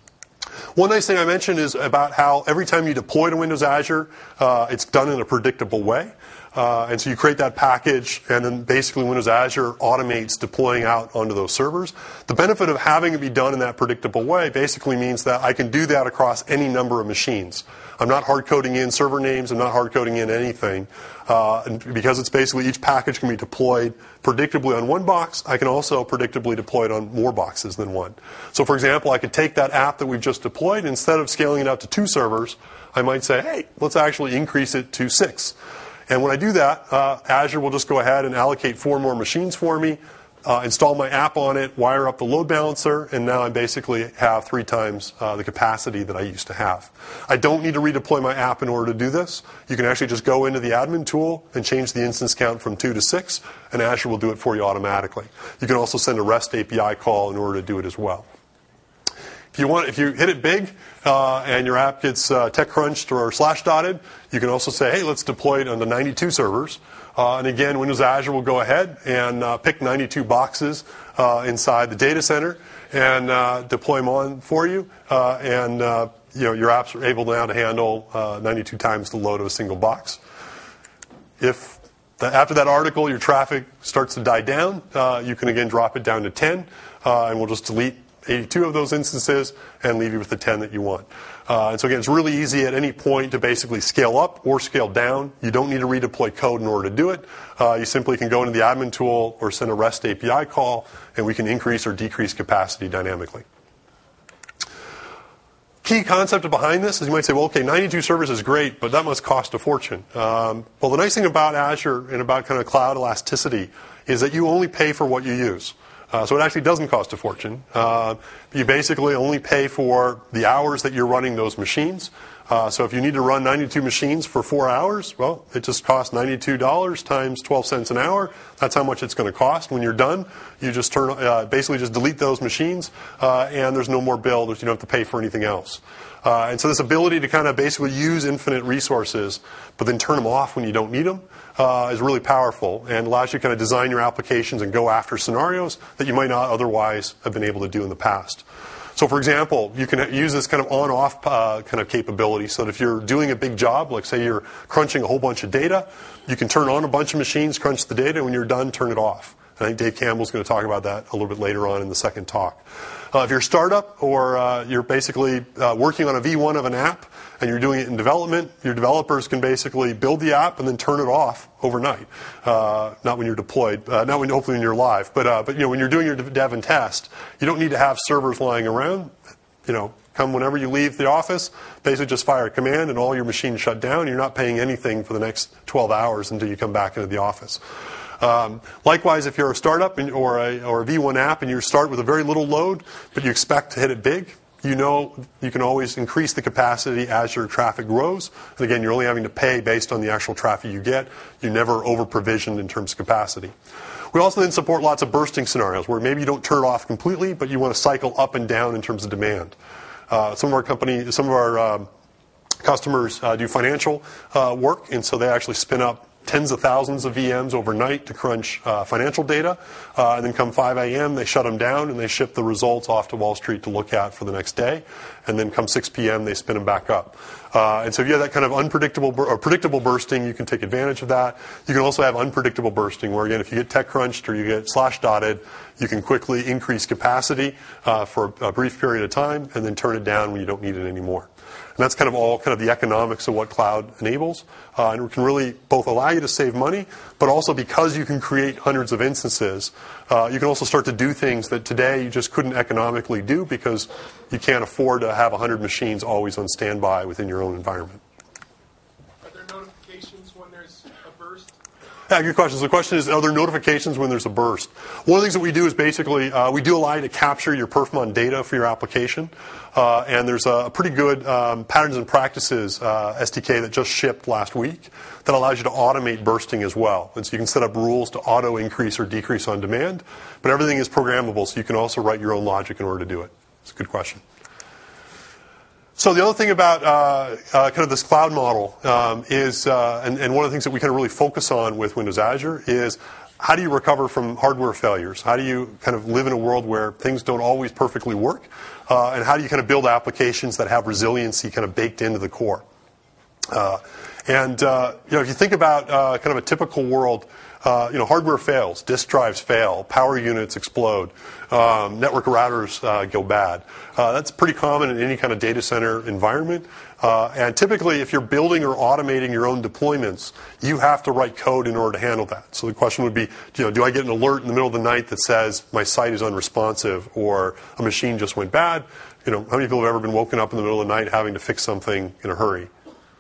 One nice thing I mentioned is about how every time you deploy to Windows Azure, uh, it's done in a predictable way. Uh, and so you create that package, and then basically Windows Azure automates deploying out onto those servers. The benefit of having it be done in that predictable way basically means that I can do that across any number of machines. I'm not hard-coding in server names. I'm not hard-coding in anything. Uh, and because it's basically each package can be deployed predictably on one box, I can also predictably deploy it on more boxes than one. So, for example, I could take that app that we've just deployed, and instead of scaling it out to two servers, I might say, hey, let's actually increase it to six. And when I do that, uh, Azure will just go ahead and allocate four more machines for me, uh, install my app on it, wire up the load balancer, and now I basically have three times uh, the capacity that I used to have. I don't need to redeploy my app in order to do this. You can actually just go into the admin tool and change the instance count from two to six, and Azure will do it for you automatically. You can also send a REST A P I call in order to do it as well. If you want, if you hit it big uh, and your app gets uh, tech-crunched or slash-dotted, you can also say, hey, let's deploy it onto ninety-two servers. Uh, and again, Windows Azure will go ahead and uh, pick ninety-two boxes uh, inside the data center and uh, deploy them on for you. Uh, and uh, you know, your apps are able now to handle uh, ninety-two times the load of a single box. If the, after that article your traffic starts to die down, uh, you can again drop it down to ten, uh, and we'll just delete eighty-two of those instances and leave you with the ten that you want. Uh, and so again, it's really easy at any point to basically scale up or scale down. You don't need to redeploy code in order to do it. Uh, you simply can go into the admin tool or send a REST A P I call, and we can increase or decrease capacity dynamically. Key concept behind this is you might say, well, okay, ninety-two servers is great, but that must cost a fortune. Um, well, the nice thing about Azure and about kind of cloud elasticity is that you only pay for what you use. Uh, so it actually doesn't cost a fortune. Uh, you basically only pay for the hours that you're running those machines. Uh, so if you need to run ninety-two machines for four hours, well, it just costs ninety-two dollars times twelve cents an hour. That's how much it's going to cost. When you're done, you just turn, uh, basically just delete those machines, uh, and there's no more bill. You don't have to pay for anything else. Uh, and so this ability to kind of basically use infinite resources, but then turn them off when you don't need them, uh, is really powerful and allows you to kind of design your applications and go after scenarios that you might not otherwise have been able to do in the past. So, for example, you can use this kind of on-off uh, kind of capability so that if you're doing a big job, like say you're crunching a whole bunch of data, you can turn on a bunch of machines, crunch the data, and when you're done, turn it off. I think Dave Campbell's going to talk about that a little bit later on in the second talk. Uh, if you're a startup or uh, you're basically uh, working on a V one of an app and you're doing it in development, your developers can basically build the app and then turn it off overnight. Uh, not when you're deployed, uh, not when hopefully when you're live, but uh, but you know when you're doing your dev and test, you don't need to have servers lying around. You know, come whenever you leave the office, basically just fire a command and all your machines shut down. And you're not paying anything for the next twelve hours until you come back into the office. Um, likewise, if you're a startup and, or, a, or a V one app and you start with a very little load, but you expect to hit it big, you know you can always increase the capacity as your traffic grows. And again, you're only having to pay based on the actual traffic you get. You're never over-provisioned in terms of capacity. We also then support lots of bursting scenarios where maybe you don't turn it off completely, but you want to cycle up and down in terms of demand. Uh, some of our company, some of our um, customers uh, do financial uh, work, and so they actually spin up tens of thousands of V Ms overnight to crunch uh, financial data, uh, and then come five a.m. they shut them down and they ship the results off to Wall Street to look at for the next day, and then come six p.m. they spin them back up. Uh, and so if you have that kind of unpredictable bur- or predictable bursting, you can take advantage of that. You can also have unpredictable bursting, where again, if you get tech crunched or you get slash dotted, you can quickly increase capacity uh, for a brief period of time and then turn it down when you don't need it anymore. And that's kind of all kind of the economics of what cloud enables. Uh, and it can really both allow you to save money, but also because you can create hundreds of instances, uh, you can also start to do things that today you just couldn't economically do because you can't afford to have one hundred machines always on standby within your own environment. Are there notifications when there's a burst? Yeah, good question. So the question is, are there notifications when there's a burst? One of the things that we do is basically, uh, we do allow you to capture your perfmon data for your application. Uh, and there's a pretty good um, patterns and practices uh, S D K that just shipped last week that allows you to automate bursting as well. And so you can set up rules to auto increase or decrease on demand. But everything is programmable, so you can also write your own logic in order to do it. It's a good question. So the other thing about uh, uh, kind of this cloud model um, is, uh, and, and one of the things that we kind of really focus on with Windows Azure is how do you recover from hardware failures? How do you kind of live in a world where things don't always perfectly work? Uh, and how do you kind of build applications that have resiliency kind of baked into the core? Uh, and uh, you know, if you think about uh, kind of a typical world, uh, you know, hardware fails, disk drives fail, power units explode, um, network routers uh, go bad. Uh, that's pretty common in any kind of data center environment. Uh, and typically, if you're building or automating your own deployments, you have to write code in order to handle that. So the question would be, you know, do I get an alert in the middle of the night that says my site is unresponsive or a machine just went bad? You know, how many people have ever been woken up in the middle of the night having to fix something in a hurry?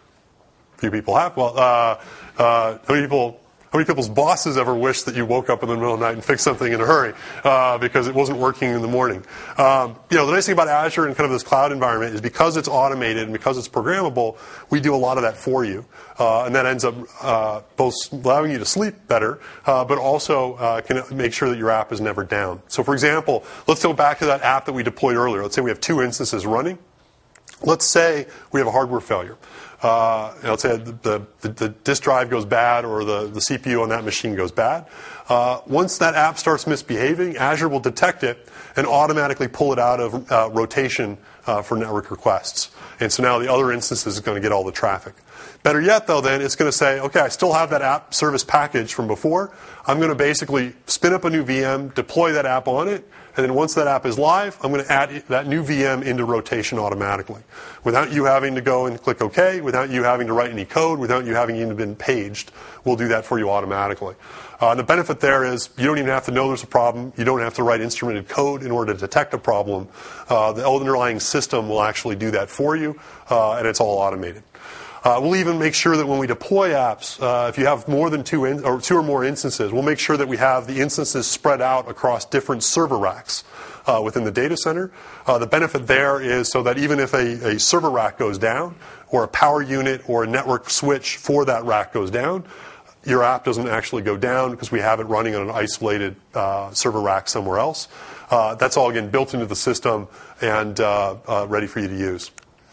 A few people have. Well, uh, uh, how many people? How many people's bosses ever wish that you woke up in the middle of the night and fixed something in a hurry uh, because it wasn't working in the morning? Um, you know, the nice thing about Azure and kind of this cloud environment is because it's automated and because it's programmable, we do a lot of that for you. Uh, and that ends up uh, both allowing you to sleep better, uh, but also uh, can make sure that your app is never down. So, for example, let's go back to that app that we deployed earlier. Let's say we have two instances running. Let's say we have a hardware failure. Uh, let's say the, the, the disk drive goes bad or the, the C P U on that machine goes bad. Uh, once that app starts misbehaving, Azure will detect it and automatically pull it out of uh, rotation uh, for network requests. And so now the other instances is going to get all the traffic. Better yet, though, then, it's going to say, okay, I still have that app service package from before. I'm going to basically spin up a new V M, deploy that app on it, and then once that app is live, I'm going to add that new V M into rotation automatically. Without you having to go and click OK, without you having to write any code, without you having even been paged, we'll do that for you automatically. Uh, and the benefit there is you don't even have to know there's a problem. You don't have to write instrumented code in order to detect a problem. Uh, the underlying system will actually do that for you, uh, and it's all automated. Uh, we'll even make sure that when we deploy apps, uh, if you have more than two in, or two or more instances, we'll make sure that we have the instances spread out across different server racks uh, within the data center. Uh, the benefit there is so that even if a, a server rack goes down, or a power unit or a network switch for that rack goes down, your app doesn't actually go down because we have it running on an isolated uh, server rack somewhere else. Uh, that's all, again, built into the system and uh, uh, ready for you to use.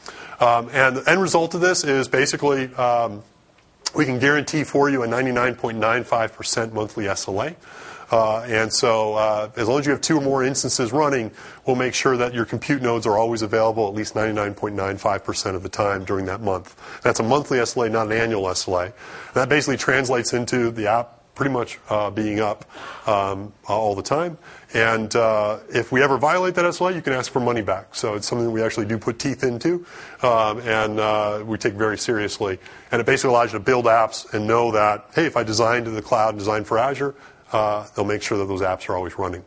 Um, and the end result of this is basically um, we can guarantee for you a ninety-nine point nine five percent monthly S L A. Uh, and so uh, as long as you have two or more instances running, we'll make sure that your compute nodes are always available at least ninety-nine point nine five percent of the time during that month. That's a monthly S L A, not an annual S L A. And that basically translates into the app pretty much uh, being up um, all the time. And uh, if we ever violate that S L A, you can ask for money back. So it's something that we actually do put teeth into, um, and uh, we take very seriously. And it basically allows you to build apps and know that, hey, if I design to the cloud and design for Azure, uh, they'll make sure that those apps are always running.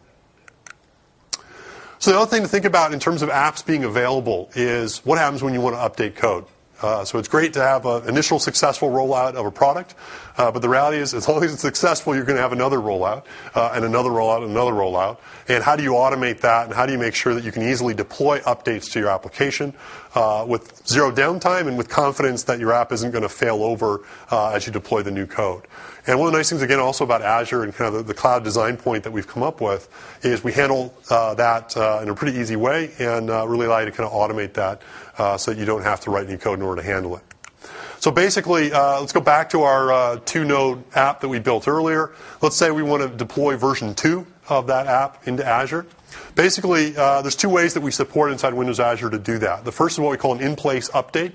So the other thing to think about in terms of apps being available is what happens when you want to update code. Uh, so it's great to have an initial successful rollout of a product, uh, but the reality is, as long as it's successful, you're going to have another rollout, uh, and another rollout, and another rollout. And how do you automate that, and how do you make sure that you can easily deploy updates to your application uh, with zero downtime and with confidence that your app isn't going to fail over uh, as you deploy the new code? And one of the nice things, again, also about Azure and kind of the, the cloud design point that we've come up with is we handle uh, that uh, in a pretty easy way and uh, really allow you to kind of automate that uh, so that you don't have to write any code in order to handle it. So basically, uh, let's go back to our uh, two-node app that we built earlier. Let's say we want to deploy version two of that app into Azure. Basically, uh, there's two ways that we support inside Windows Azure to do that. The first is what we call an in-place update.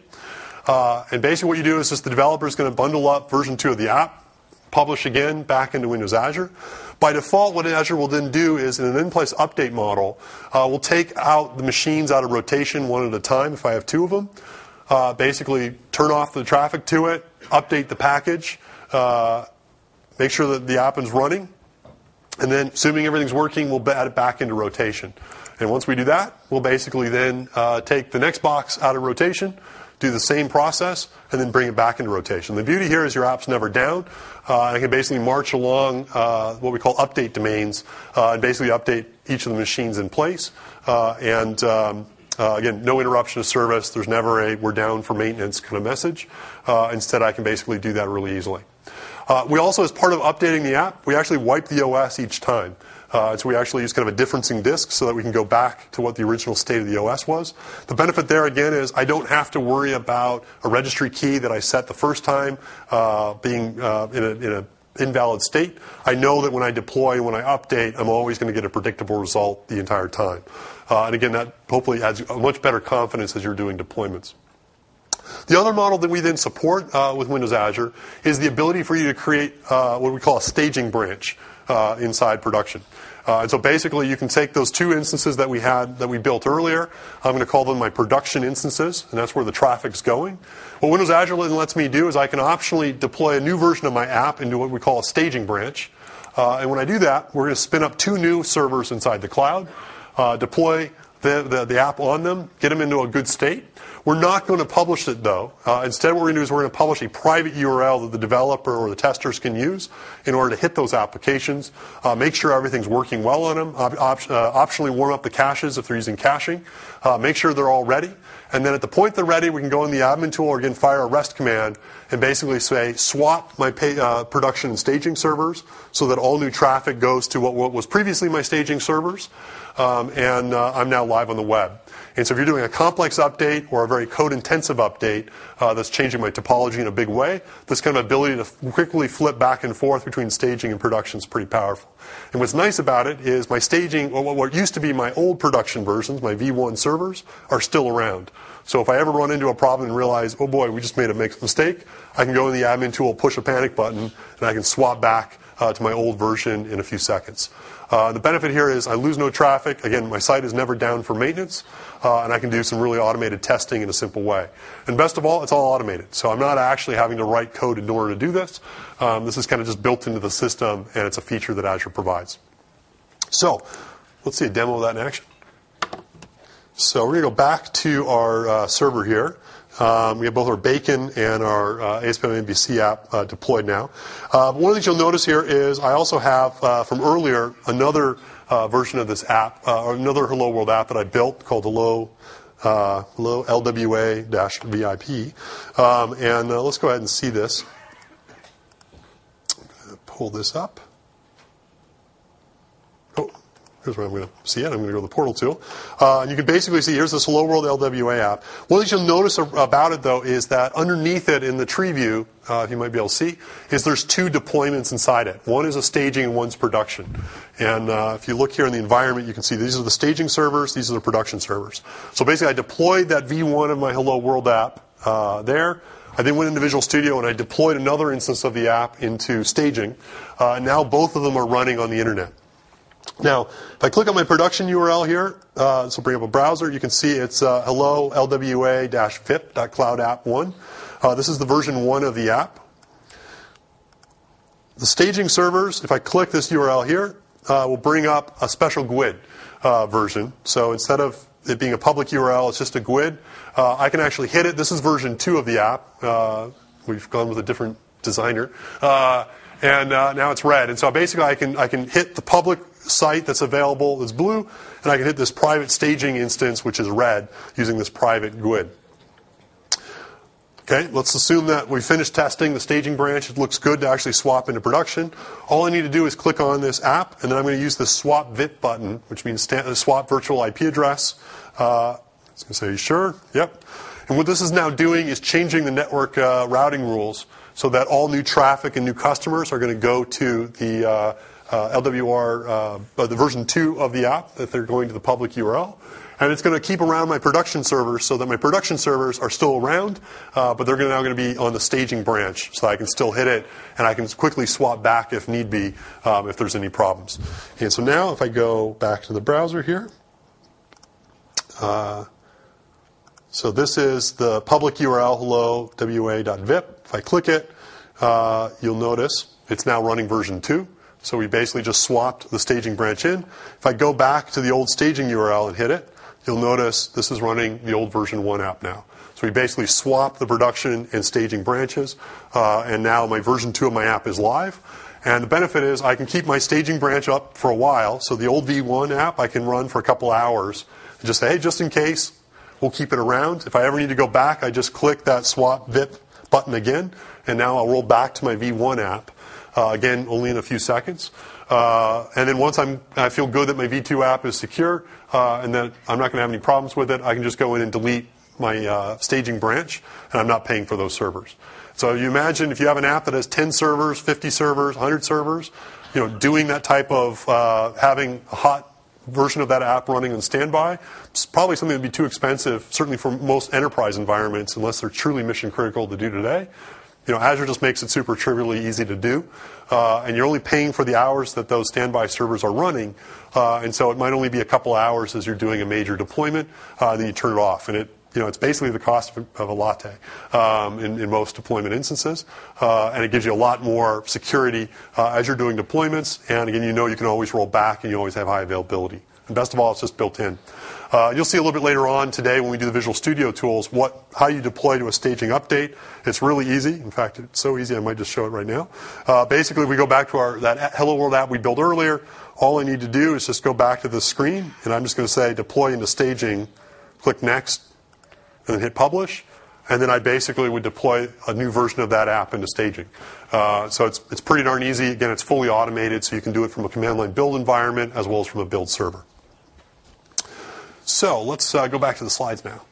Uh, and basically what you do is just the developer is going to bundle up version two of the app, publish again back into Windows Azure. By default, what Azure will then do is, in an in-place update model, uh, we'll take out the machines out of rotation one at a time, if I have two of them, uh, basically turn off the traffic to it, update the package, uh, make sure that the app is running, and then, assuming everything's working, we'll add it back into rotation. And once we do that, we'll basically then uh, take the next box out of rotation, do the same process, and then bring it back into rotation. The beauty here is your app's never down. Uh, I can basically march along uh, what we call update domains uh, and basically update each of the machines in place. Uh, and um, uh, again, no interruption of service. There's never a we're down for maintenance kind of message. Uh, instead, I can basically do that really easily. Uh, we also, as part of updating the app, we actually wipe the O S each time. Uh, so we actually use kind of a differencing disk so that we can go back to what the original state of the O S was. The benefit there, again, is I don't have to worry about a registry key that I set the first time uh, being uh, in an in a invalid state. I know that when I deploy, when I update, I'm always going to get a predictable result the entire time. Uh, and again, that hopefully adds a much better confidence as you're doing deployments. The other model that we then support uh, with Windows Azure is the ability for you to create uh, what we call a staging branch uh, inside production. Uh, and so basically, you can take those two instances that we had that we built earlier. I'm going to call them my production instances, and that's where the traffic's going. What Windows Azure lets me do is I can optionally deploy a new version of my app into what we call a staging branch. Uh, and when I do that, we're going to spin up two new servers inside the cloud, uh, deploy the, the, the app on them, get them into a good state. We're not going to publish it, though. Uh, instead, what we're going to do is we're going to publish a private U R L that the developer or the testers can use in order to hit those applications, uh, make sure everything's working well on them, op- op- uh, optionally warm up the caches if they're using caching, uh, make sure they're all ready. And then at the point they're ready, we can go in the admin tool or again fire a REST command and basically say swap my pay, uh, production and staging servers so that all new traffic goes to what, what was previously my staging servers, um, and uh, I'm now live on the web. And so if you're doing a complex update or a very code-intensive update uh, that's changing my topology in a big way, this kind of ability to quickly flip back and forth between staging and production is pretty powerful. And what's nice about it is my staging, well, what used to be my old production versions, my V one servers, are still around. So if I ever run into a problem and realize, oh boy, we just made a mistake, I can go in the admin tool, push a panic button, and I can swap back uh, to my old version in a few seconds. Uh, the benefit here is I lose no traffic. Again, my site is never down for maintenance, uh, and I can do some really automated testing in a simple way. And best of all, it's all automated. So I'm not actually having to write code in order to do this. Um, this is kind of just built into the system, and it's a feature that Azure provides. So let's see a demo of that in action. So we're going to go back to our uh, server here. Um, we have both our Bacon and our uh, A S P M M V C app uh, deployed now. Uh, one of the things you'll notice here is I also have, uh, from earlier, another uh, version of this app, uh, or another Hello World app that I built called Hello, uh, Hello L W A-V I P. Um, and uh, let's go ahead and see this. I'm going to pull this up. Oh. Here's where I'm going to see it. I'm going to go to the portal tool. Uh, and you can basically see here's this Hello World L W A app. One thing you'll notice about it, though, is that underneath it in the tree view, uh, if you might be able to see, is there's two deployments inside it. One is a staging and one's production. And uh, if you look here in the environment, you can see these are the staging servers, these are the production servers. So basically, I deployed that V one of my Hello World app uh, there. I then went into Visual Studio and I deployed another instance of the app into staging. Uh, and now both of them are running on the internet. Now, if I click on my production U R L here, uh, this will bring up a browser. You can see it's uh, hello L W A V I P dot cloud app one. Uh, this is the version one of the app. The staging servers, if I click this U R L here, uh, will bring up a special G U I D uh, version. So instead of it being a public U R L, it's just a G U I D. Uh, I can actually hit it. This is version two of the app. Uh, we've gone with a different designer. Uh, and uh, now it's red. And so basically I can, I can hit the public site that's available that's blue, and I can hit this private staging instance, which is red, using this private G U I D. Okay, let's assume that we finished testing the staging branch. It looks good to actually swap into production. All I need to do is click on this app, and then I'm going to use this swap V I P button, which means sta- swap virtual I P address. Uh, it's going to say, you sure? Yep. And what this is now doing is changing the network uh, routing rules so that all new traffic and new customers are going to go to the uh, uh, L W R, uh, the version two of the app, that they're going to the public U R L. And it's going to keep around my production servers so that my production servers are still around, uh, but they're gonna, now going to be on the staging branch so that I can still hit it, and I can quickly swap back if need be, um, if there's any problems. And so now if I go back to the browser here, uh, so this is the public U R L, hello, W A dot V I P. If I click it, uh, you'll notice it's now running version two. So we basically just swapped the staging branch in. If I go back to the old staging U R L and hit it, you'll notice this is running the old version one app now. So we basically swapped the production and staging branches, uh, and now my version two of my app is live. And the benefit is I can keep my staging branch up for a while. So the old V one app I can run for a couple hours and just say, hey, just in case, we'll keep it around. If I ever need to go back, I just click that swap V I P button again, and now I'll roll back to my V one app. Uh, again, only in a few seconds. Uh, and then once I'm, I feel good that my V two app is secure uh, and that I'm not going to have any problems with it, I can just go in and delete my uh, staging branch, and I'm not paying for those servers. So you imagine if you have an app that has ten servers, fifty servers, one hundred servers, you know, doing that type of uh, having a hot version of that app running on standby, it's probably something that would be too expensive, certainly for most enterprise environments, unless they're truly mission critical to do today. You know, Azure just makes it super trivially easy to do, uh, and you're only paying for the hours that those standby servers are running, uh, and so it might only be a couple hours as you're doing a major deployment, uh, then you turn it off, and it, you know, it's basically the cost of a, of a latte um, in, in most deployment instances, uh, and it gives you a lot more security uh, as you're doing deployments, and again, you know you can always roll back and you always have high availability. And best of all, it's just built in. Uh, you'll see a little bit later on today when we do the Visual Studio tools what how you deploy to a staging update. It's really easy. In fact, it's so easy I might just show it right now. Uh, basically, we go back to our that Hello World app we built earlier. All I need to do is just go back to the screen, and I'm just going to say deploy into staging, click Next, and then hit Publish. And then I basically would deploy a new version of that app into staging. Uh, so it's, it's pretty darn easy. Again, it's fully automated, so you can do it from a command line build environment as well as from a build server. So let's uh, go back to the slides now.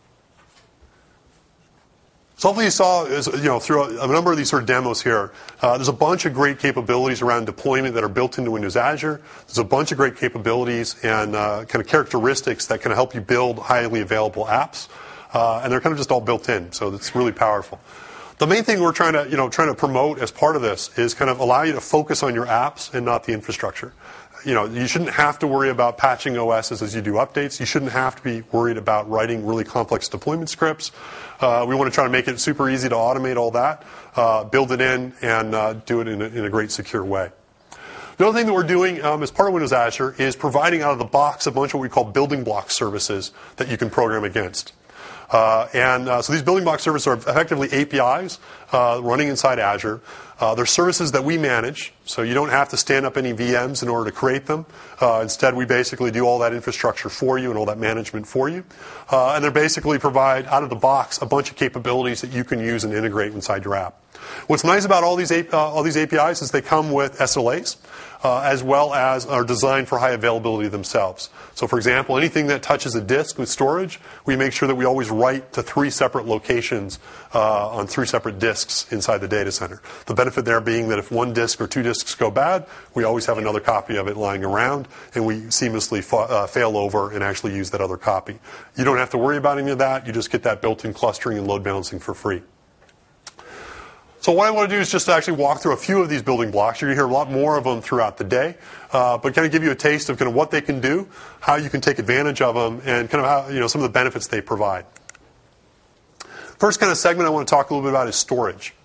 So hopefully you saw, you know, through a, a number of these sort of demos here, uh, there's a bunch of great capabilities around deployment that are built into Windows Azure. There's a bunch of great capabilities and uh, kind of characteristics that can help you build highly available apps. Uh, and they're kind of just all built in, so it's really powerful. The main thing we're trying to, you know, trying to promote as part of this is kind of allow you to focus on your apps and not the infrastructure. You know, you shouldn't have to worry about patching O Ss as you do updates. You shouldn't have to be worried about writing really complex deployment scripts. Uh, we want to try to make it super easy to automate all that, uh, build it in, and uh, do it in a, in a great, secure way. The other thing that we're doing um, as part of Windows Azure is providing out of the box a bunch of what we call building block services that you can program against. Uh, and uh, so these building block services are effectively A P Is uh, running inside Azure. Uh, they're services that we manage, so you don't have to stand up any V Ms in order to create them. Uh, instead, we basically do all that infrastructure for you and all that management for you. Uh, and they basically provide, out of the box, a bunch of capabilities that you can use and integrate inside your app. What's nice about all these, uh, all these A P Is is they come with S L As, uh, as well as are designed for high availability themselves. So, for example, anything that touches a disk with storage, we make sure that we always write to three separate locations uh, on three separate disks inside the data center. The benefit there being that if one disk or two disks go bad, we always have another copy of it lying around, and we seamlessly fa- uh, fail over and actually use that other copy. You don't have to worry about any of that. You just get that built-in clustering and load balancing for free. So what I want to do is just to actually walk through a few of these building blocks. You're going to hear a lot more of them throughout the day, uh, but kind of give you a taste of kind of what they can do, how you can take advantage of them, and kind of how, you know, some of the benefits they provide. First kind of segment I want to talk a little bit about is storage.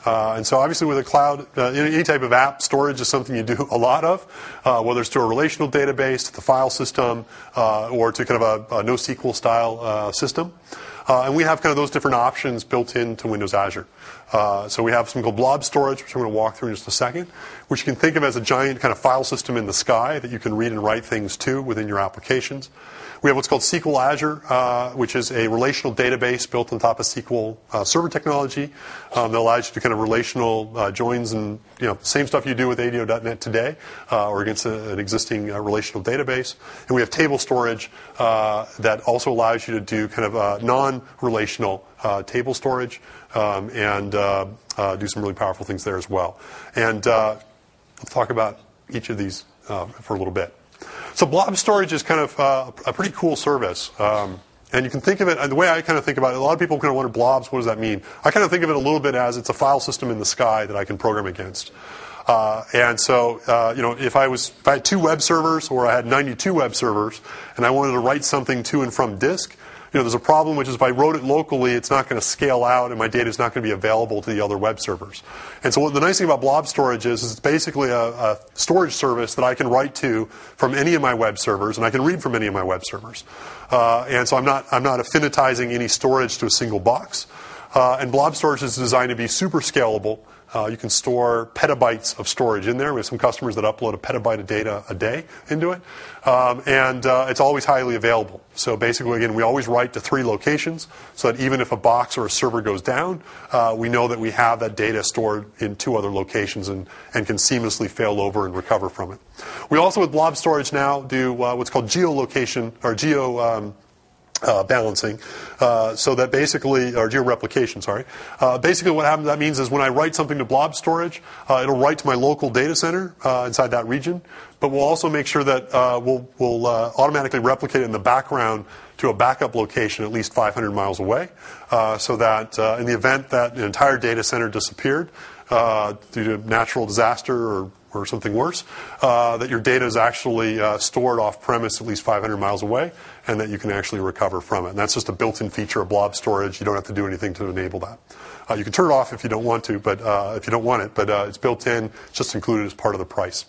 Uh, and so obviously with a cloud, uh, any type of app, storage is something you do a lot of, uh, whether it's to a relational database, to the file system, uh, or to kind of a, a NoSQL style uh, system. Uh, and we have kind of those different options built into Windows Azure. Uh, so we have something called blob storage, which I'm going to walk through in just a second, which you can think of as a giant kind of file system in the sky that you can read and write things to within your applications. We have what's called S Q L Azure, uh, which is a relational database built on top of S Q L uh, Server technology um, that allows you to kind of relational uh, joins and, you know, same stuff you do with A D O dot net today uh, or against a, an existing uh, relational database. And we have table storage uh, that also allows you to do kind of uh, non-relational uh, table storage um, and uh, uh, do some really powerful things there as well. And uh, let's talk about each of these uh, for a little bit. So blob storage is kind of uh, a pretty cool service. Um, and you can think of it, and the way I kind of think about it, a lot of people kind of wonder, blobs, what does that mean? I kind of think of it a little bit as it's a file system in the sky that I can program against. Uh, and so, uh, you know, if I was, if I had two web servers or I had ninety-two web servers and I wanted to write something to and from disk, you know, there's a problem, which is if I wrote it locally, it's not going to scale out and my data is not going to be available to the other web servers. And so what the nice thing about blob storage is, is it's basically a, a storage service that I can write to from any of my web servers, and I can read from any of my web servers. Uh, and so I'm not, I'm not affinitizing any storage to a single box. Uh, and blob storage is designed to be super scalable. Uh, you can store petabytes of storage in there. We have some customers that upload a petabyte of data a day into it. Um, and uh, it's always highly available. So basically, again, we always write to three locations so that even if a box or a server goes down, uh, we know that we have that data stored in two other locations and, and can seamlessly fail over and recover from it. We also, with blob storage now, do uh, what's called geolocation or geo... Um, Uh, balancing, uh, so that basically, or geo-replication, sorry. Uh, basically what happens, that means is when I write something to blob storage, uh, it'll write to my local data center uh, inside that region, but we'll also make sure that uh, we'll, we'll uh, automatically replicate it in the background to a backup location at least five hundred miles away, uh, so that uh, in the event that an entire data center disappeared uh, due to natural disaster or or something worse, uh, that your data is actually uh, stored off-premise at least five hundred miles away, and that you can actually recover from it. And that's just a built-in feature of blob storage. You don't have to do anything to enable that. Uh, you can turn it off if you don't want to, but uh, if you don't want it, but uh, it's built in, it's just included as part of the price.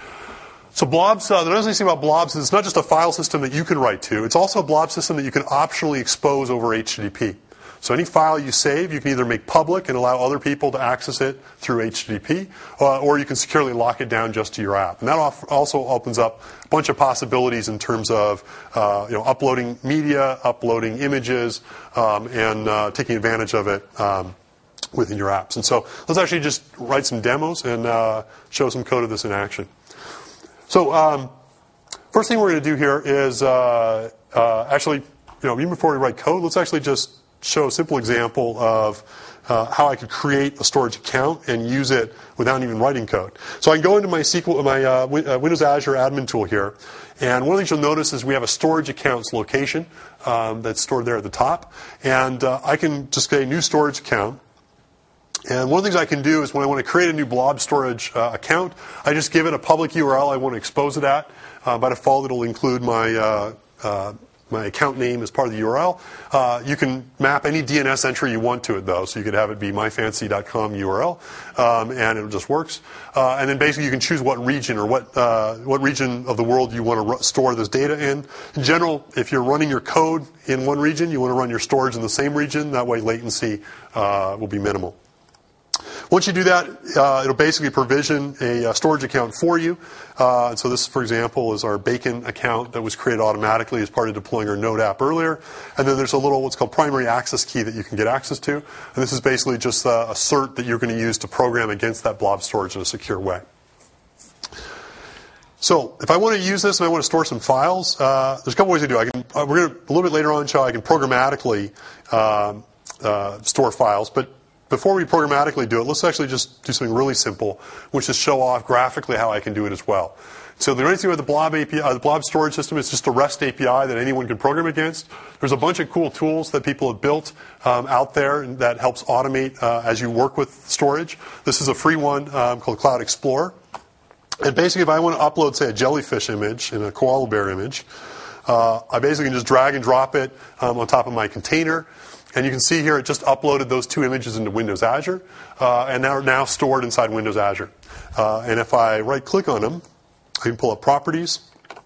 So blobs, uh, the nice thing about blobs is it's not just a file system that you can write to. It's also a blob system that you can optionally expose over H T T P. So any file you save, you can either make public and allow other people to access it through H T T P, uh, or you can securely lock it down just to your app. And that also opens up a bunch of possibilities in terms of uh, you know, uploading media, uploading images, um, and uh, taking advantage of it um, within your apps. And so let's actually just write some demos and uh, show some code of this in action. So um, first thing we're going to do here is uh, uh, actually, you know, even before we write code, let's actually just show a simple example of uh, how I could create a storage account and use it without even writing code. So I can go into my S Q L, my uh, Windows Azure admin tool here, and one of the things you'll notice is we have a storage accounts location um, that's stored there at the top, and uh, I can just get a new storage account. And one of the things I can do is when I want to create a new blob storage uh, account, I just give it a public U R L I want to expose it at. Uh, by default, it'll include my uh, uh, my account name as part of the U R L. Uh, you can map any D N S entry you want to it, though. So you could have it be my fancy dot com U R L, um, and it just works. Uh, and then basically you can choose what region or what uh, what region of the world you want to r- store this data in. In general, if you're running your code in one region, you want to run your storage in the same region. That way latency uh, will be minimal. Once you do that, uh, it'll basically provision a uh, storage account for you. Uh, and so this, for example, is our Bacon account that was created automatically as part of deploying our Node app earlier. And then there's a little what's called primary access key that you can get access to. And this is basically just uh, a cert that you're going to use to program against that blob storage in a secure way. So if I want to use this and I want to store some files, uh, there's a couple ways to do it. I can, uh, we're going to, a little bit later on show I can programmatically um, uh, store files, but before we programmatically do it, let's actually just do something really simple, which is show off graphically how I can do it as well. So the nice thing with the Blob A P I, uh, the Blob storage system, is just a REST A P I that anyone can program against. There's a bunch of cool tools that people have built um, out there that helps automate uh, as you work with storage. This is a free one um, called Cloud Explorer. And basically, if I want to upload, say, a jellyfish image and a koala bear image, uh, I basically can just drag and drop it um, on top of my container. And you can see here it just uploaded those two images into Windows Azure, uh, and they're now stored inside Windows Azure. Uh, and if I right-click on them, I can pull up Properties.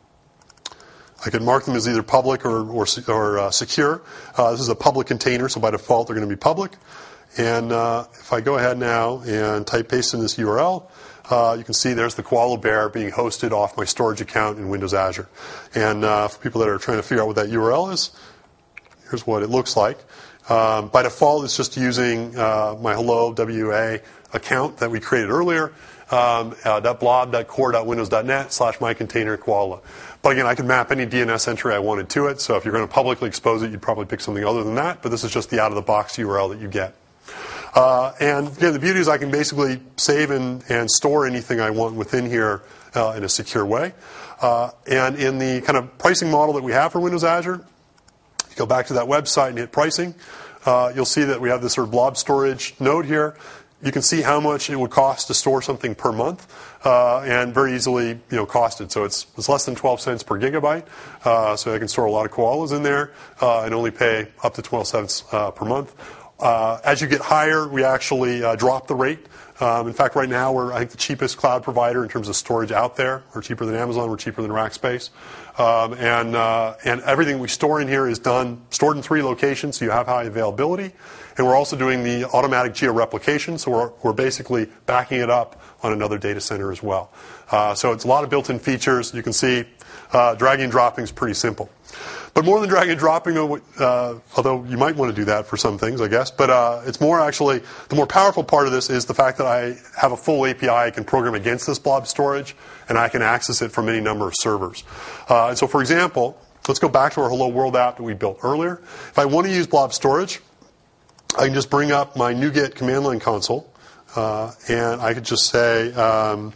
I can mark them as either public or, or, or uh, secure. Uh, this is a public container, so by default they're going to be public. And uh, if I go ahead now and type paste in this U R L, uh, you can see there's the Koala Bear being hosted off my storage account in Windows Azure. And uh, for people that are trying to figure out what that U R L is, here's what it looks like. Um, by default, it's just using uh, my hello W A account that we created earlier, um, uh, .blob.core.windows.net slash my container koala. But again, I can map any D N S entry I wanted to it, so if you're going to publicly expose it, you'd probably pick something other than that, but this is just the out-of-the-box U R L that you get. Uh, and again, the beauty is I can basically save and, and store anything I want within here uh, in a secure way. Uh, and in the kind of pricing model that we have for Windows Azure, you go back to that website and hit pricing. Uh, you'll see that we have this sort of blob storage node here. You can see how much it would cost to store something per month, uh, and very easily, you know, costed. So it's it's less than twelve cents per gigabyte. Uh, so I can store a lot of koalas in there uh, and only pay up to twelve cents uh, per month. Uh, as you get higher, we actually uh, drop the rate. Um, in fact, right now we're I think the cheapest cloud provider in terms of storage out there. We're cheaper than Amazon. We're cheaper than Rackspace. Um, and uh, and everything we store in here is done stored in three locations, so you have high availability. And we're also doing the automatic geo-replication, so we're, we're basically backing it up on another data center as well. Uh, so it's a lot of built-in features. You can see uh, dragging and dropping is pretty simple. But more than dragging and dropping, uh, although you might want to do that for some things, I guess, but uh, it's more actually, the more powerful part of this is the fact that I have a full A P I I can program against this blob storage, and I can access it from any number of servers. Uh, and so, for example, let's go back to our Hello World app that we built earlier. If I want to use blob storage, I can just bring up my NuGet command line console, uh, and I could just say, um,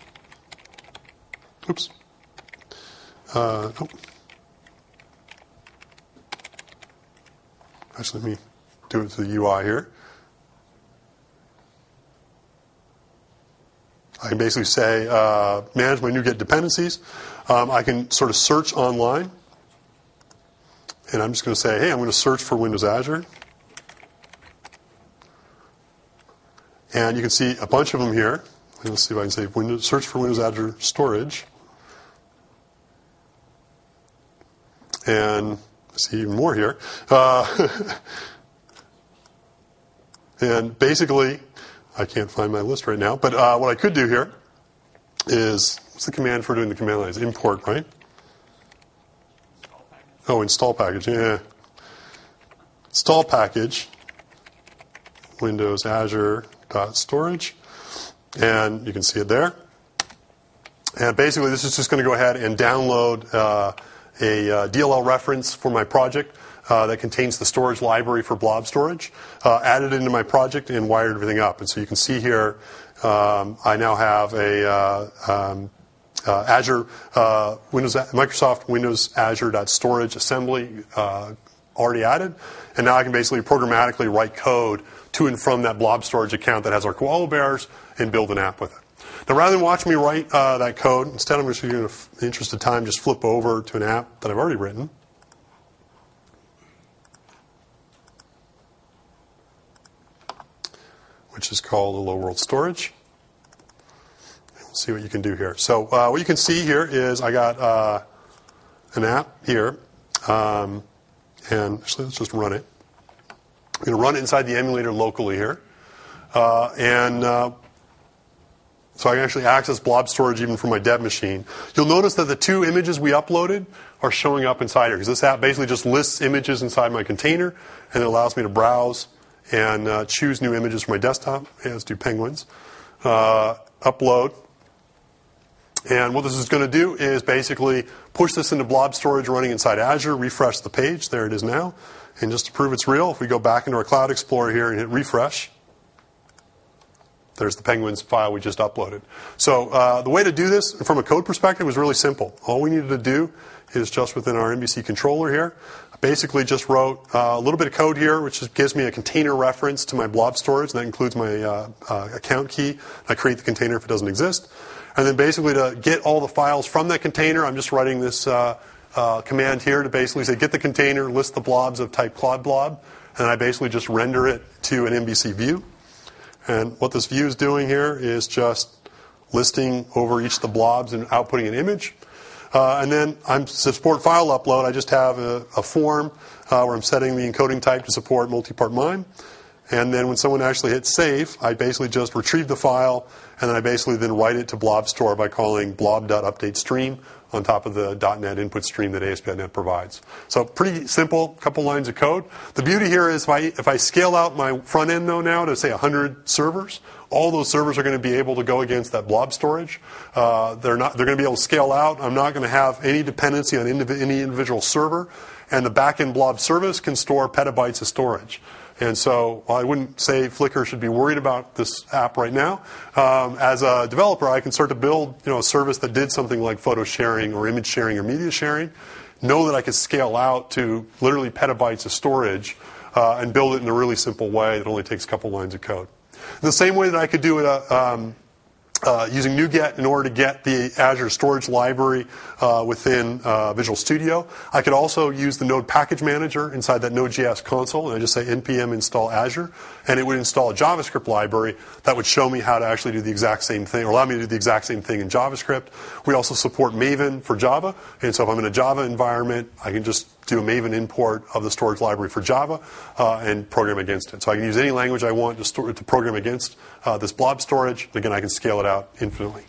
oops, uh, nope. Actually, let me do it to the U I here. I can basically say, uh, manage my NuGet dependencies. Um, I can sort of search online, and I'm just going to say, hey, I'm going to search for Windows Azure. And you can see a bunch of them here. Let's see if I can say Windows, search for Windows Azure storage. And I see even more here. Uh, and basically, I can't find my list right now, but uh, what I could do here is, what's the command for doing the command line? It's import, right? Oh, install package, yeah. Install package, Windows Azure dot storage, and you can see it there. And basically, this is just going to go ahead and download uh, a uh, D L L reference for my project uh, that contains the storage library for blob storage, uh, added into my project and wired everything up. And so you can see here, um, I now have a uh, um, uh, Azure uh, Windows Microsoft Windows Azure dot storage assembly uh, already added, and now I can basically programmatically write code to and from that blob storage account that has our koala bears and build an app with it. Now, rather than watch me write uh, that code, instead I'm just going to, in the interest of time, just flip over to an app that I've already written. Which is called Hello World Storage. And we'll see what you can do here. So uh, what you can see here is I got uh, an app here. Um, and actually, let's just run it. I'm going to run it inside the emulator locally here. Uh, and uh, so I can actually access blob storage even from my dev machine. You'll notice that the two images we uploaded are showing up inside here, because this app basically just lists images inside my container, and it allows me to browse and uh, choose new images for my desktop. Yeah, let's do penguins. Uh, upload. And what this is going to do is basically push this into blob storage running inside Azure, refresh the page. There it is now. And just to prove it's real, if we go back into our Cloud Explorer here and hit refresh, there's the Penguins file we just uploaded. So uh, the way to do this from a code perspective was really simple. All we needed to do is just within our M V C controller here, I basically just wrote uh, a little bit of code here, which just gives me a container reference to my blob storage. And that includes my uh, uh, account key. I create the container if it doesn't exist. And then basically to get all the files from that container, I'm just writing this uh, uh, command here to basically say, get the container, list the blobs of type Cloud Blob, and I basically just render it to an M V C view. And what this view is doing here is just listing over each of the blobs and outputting an image. Uh, and then I'm to support file upload. I just have a, a form uh, where I'm setting the encoding type to support multi-part MIME. And then when someone actually hits save, I basically just retrieve the file, and then I basically then write it to Blob Store by calling blob.updateStream on top of the .NET input stream that A S P dot net provides. So pretty simple, couple lines of code. The beauty here is if I, if I scale out my front end, though, now to, say, one hundred servers, all those servers are going to be able to go against that blob storage. Uh, they're not. They're going to be able to scale out. I'm not going to have any dependency on indiv- any individual server, and the backend blob service can store petabytes of storage. And so while I wouldn't say Flickr should be worried about this app right now, um, as a developer, I can start to build you know, a service that did something like photo sharing or image sharing or media sharing, know that I could scale out to literally petabytes of storage, uh, and build it in a really simple way that only takes a couple lines of code. In the same way that I could do it uh, um, uh, using NuGet in order to get the Azure Storage Library uh, within uh, Visual Studio, I could also use the Node Package Manager inside that Node.js console, and I just say npm install Azure, and it would install a JavaScript library that would show me how to actually do the exact same thing, or allow me to do the exact same thing in JavaScript. We also support Maven for Java, and so if I'm in a Java environment, I can just do a Maven import of the storage library for Java uh, and program against it. So I can use any language I want to, store, to program against uh, this blob storage. Again, I can scale it out infinitely.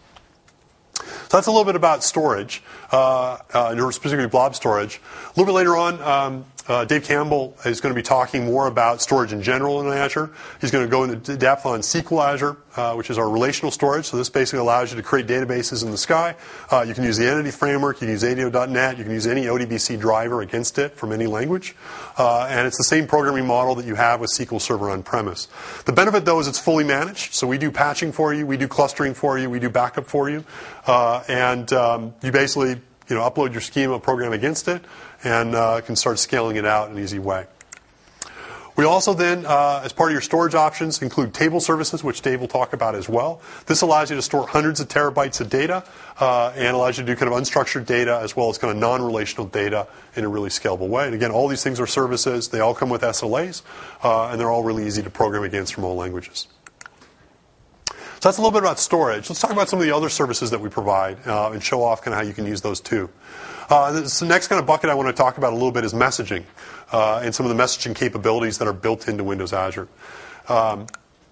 So that's a little bit about storage, uh, uh, specifically blob storage. A little bit later on, um, uh, Dave Campbell is going to be talking more about storage in general in Azure. He's going to go into depth on S Q L Azure, uh, which is our relational storage. So this basically allows you to create databases in the sky. Uh, you can use the Entity Framework. You can use A D O dot net. You can use any O D B C driver against it from any language. Uh, and it's the same programming model that you have with S Q L Server on-premise. The benefit, though, is it's fully managed. So we do patching for you. We do clustering for you. We do backup for you. Uh, and um, you basically you know, upload your schema, program against it, and uh, can start scaling it out in an easy way. We also then, uh, as part of your storage options, include table services, which Dave will talk about as well. This allows you to store hundreds of terabytes of data uh, and allows you to do kind of unstructured data as well as kind of non-relational data in a really scalable way. And again, all these things are services. They all come with S L As, uh, and they're all really easy to program against from all languages. So that's a little bit about storage. Let's talk about some of the other services that we provide uh, and show off kind of how you can use those too. Uh, this, the next kind of bucket I want to talk about a little bit is messaging uh, and some of the messaging capabilities that are built into Windows Azure. Um,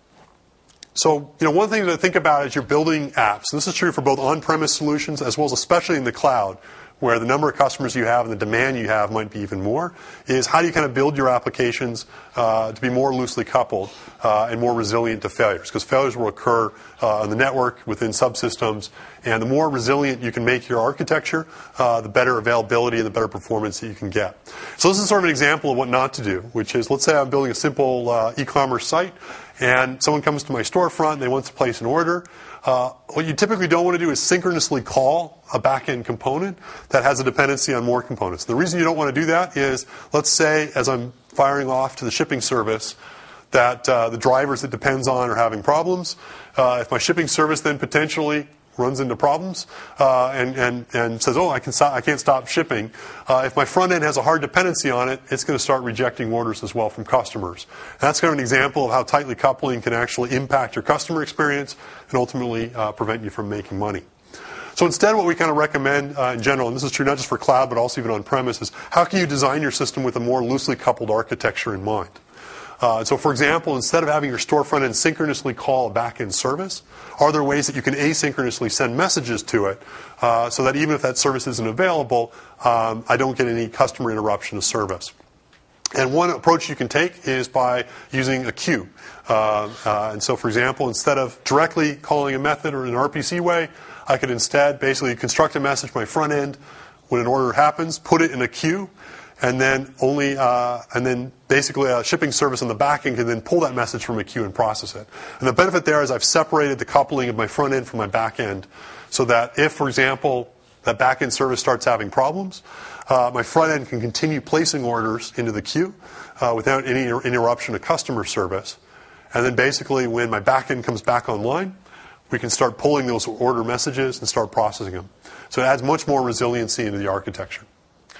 so, you know, one thing to think about as you're building apps, and this is true for both on-premise solutions as well as especially in the cloud, where the number of customers you have and the demand you have might be even more, is how do you kind of build your applications uh, to be more loosely coupled uh, and more resilient to failures? Because failures will occur uh, on the network, within subsystems, and the more resilient you can make your architecture, uh, the better availability and the better performance that you can get. So this is sort of an example of what not to do, which is, let's say I'm building a simple uh, e-commerce site, and someone comes to my storefront and they want to place an order. Uh, what you typically don't want to do is synchronously call a back-end component that has a dependency on more components. The reason you don't want to do that is, let's say, as I'm firing off to the shipping service, that uh, the drivers it depends on are having problems. Uh, if my shipping service then potentially runs into problems uh, and, and, and says, oh, I, can stop, I can't stop shipping. Uh, if my front end has a hard dependency on it, it's going to start rejecting orders as well from customers. And that's kind of an example of how tightly coupling can actually impact your customer experience and ultimately uh, prevent you from making money. So instead, what we kind of recommend uh, in general, and this is true not just for cloud but also even on-premise, is how can you design your system with a more loosely coupled architecture in mind? Uh, so, for example, instead of having your storefront end synchronously call a back-end service, are there ways that you can asynchronously send messages to it uh, so that even if that service isn't available, um, I don't get any customer interruption of service? And one approach you can take is by using a queue. Uh, uh, and so, for example, instead of directly calling a method or in an R P C way, I could instead basically construct a message my front end when an order happens, put it in a queue, and then only, uh, and then basically a shipping service on the back end can then pull that message from a queue and process it. And the benefit there is I've separated the coupling of my front end from my back end, so that if, for example, that back end service starts having problems, uh, my front end can continue placing orders into the queue uh, without any interruption of customer service. And then basically, when my back end comes back online, we can start pulling those order messages and start processing them. So it adds much more resiliency into the architecture.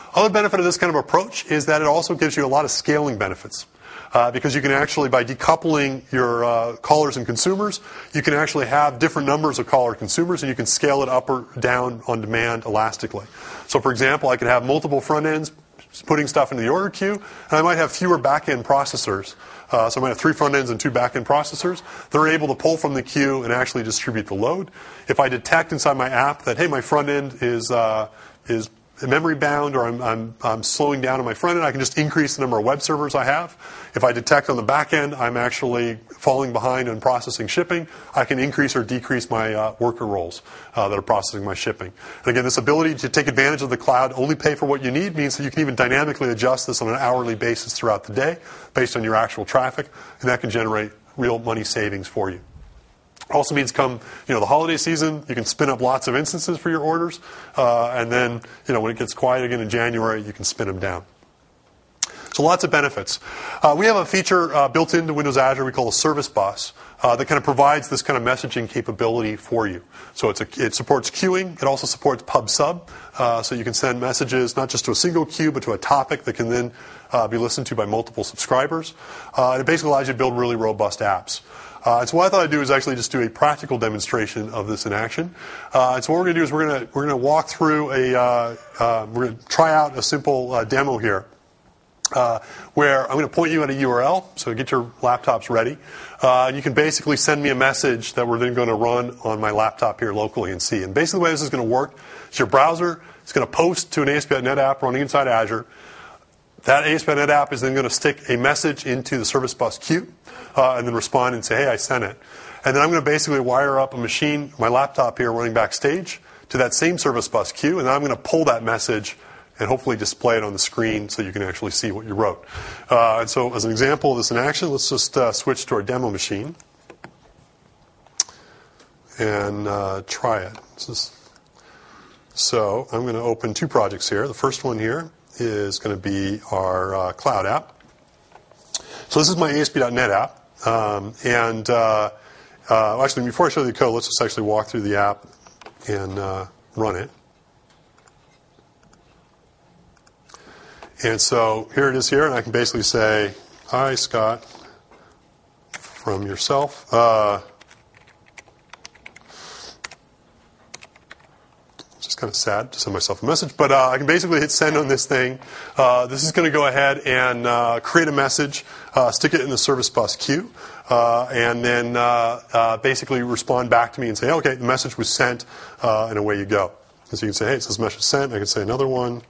Other benefit of this kind of approach is that it also gives you a lot of scaling benefits. Uh, because you can actually, by decoupling your uh, callers and consumers, you can actually have different numbers of caller consumers, and you can scale it up or down on demand elastically. So, for example, I could have multiple front ends putting stuff into the order queue, and I might have fewer back-end processors. Uh, so I might have three front ends and two back-end processors. They're able to pull from the queue and actually distribute the load. If I detect inside my app that, hey, my front end is uh, is memory bound, or I'm, I'm, I'm slowing down on my front end, I can just increase the number of web servers I have. If I detect on the back end I'm actually falling behind in processing shipping, I can increase or decrease my uh, worker roles uh, that are processing my shipping. And again, this ability to take advantage of the cloud, only pay for what you need, means that you can even dynamically adjust this on an hourly basis throughout the day based on your actual traffic, and that can generate real money savings for you. Also means come, you know, the holiday season, you can spin up lots of instances for your orders, uh, and then, you know, when it gets quiet again in January, you can spin them down. So lots of benefits. Uh, we have a feature uh, built into Windows Azure we call a service bus uh, that kind of provides this kind of messaging capability for you. So it's a, it supports queuing. It also supports pub sub, uh, so you can send messages not just to a single queue, but to a topic that can then uh, be listened to by multiple subscribers. Uh, and it basically allows you to build really robust apps. Uh, and so what I thought I'd do is actually just do a practical demonstration of this in action. Uh, and so what we're going to do is we're going to we're going to walk through a uh, uh, we're going to try out a simple uh, demo here, uh, where I'm going to point you at a U R L. So get your laptops ready, uh, and you can basically send me a message that we're then going to run on my laptop here locally and see. And basically the way this is going to work is your browser is going to post to an A S P dot net app running inside Azure. That A S P dot net app is then going to stick a message into the service bus queue uh, and then respond and say, hey, I sent it. And then I'm going to basically wire up a machine, my laptop here running backstage, to that same service bus queue, and then I'm going to pull that message and hopefully display it on the screen so you can actually see what you wrote. Uh, and so as an example of this in action, let's just uh, switch to our demo machine and uh, try it. This is, so I'm going to open two projects here. The first one here is going to be our uh, cloud app. So this is my A S P dot net app. Um, and uh, uh, actually, before I show you the code, let's just actually walk through the app and uh, run it. And so here it is here, and I can basically say, hi, Scott, from yourself. Uh, kind of sad to send myself a message, but uh, I can basically hit send on this thing. Uh, this is going to go ahead and uh, create a message, uh, stick it in the service bus queue, uh, and then uh, uh, basically respond back to me and say, okay, the message was sent, uh, and away you go. And so you can say, hey, it says message sent. I can say another one.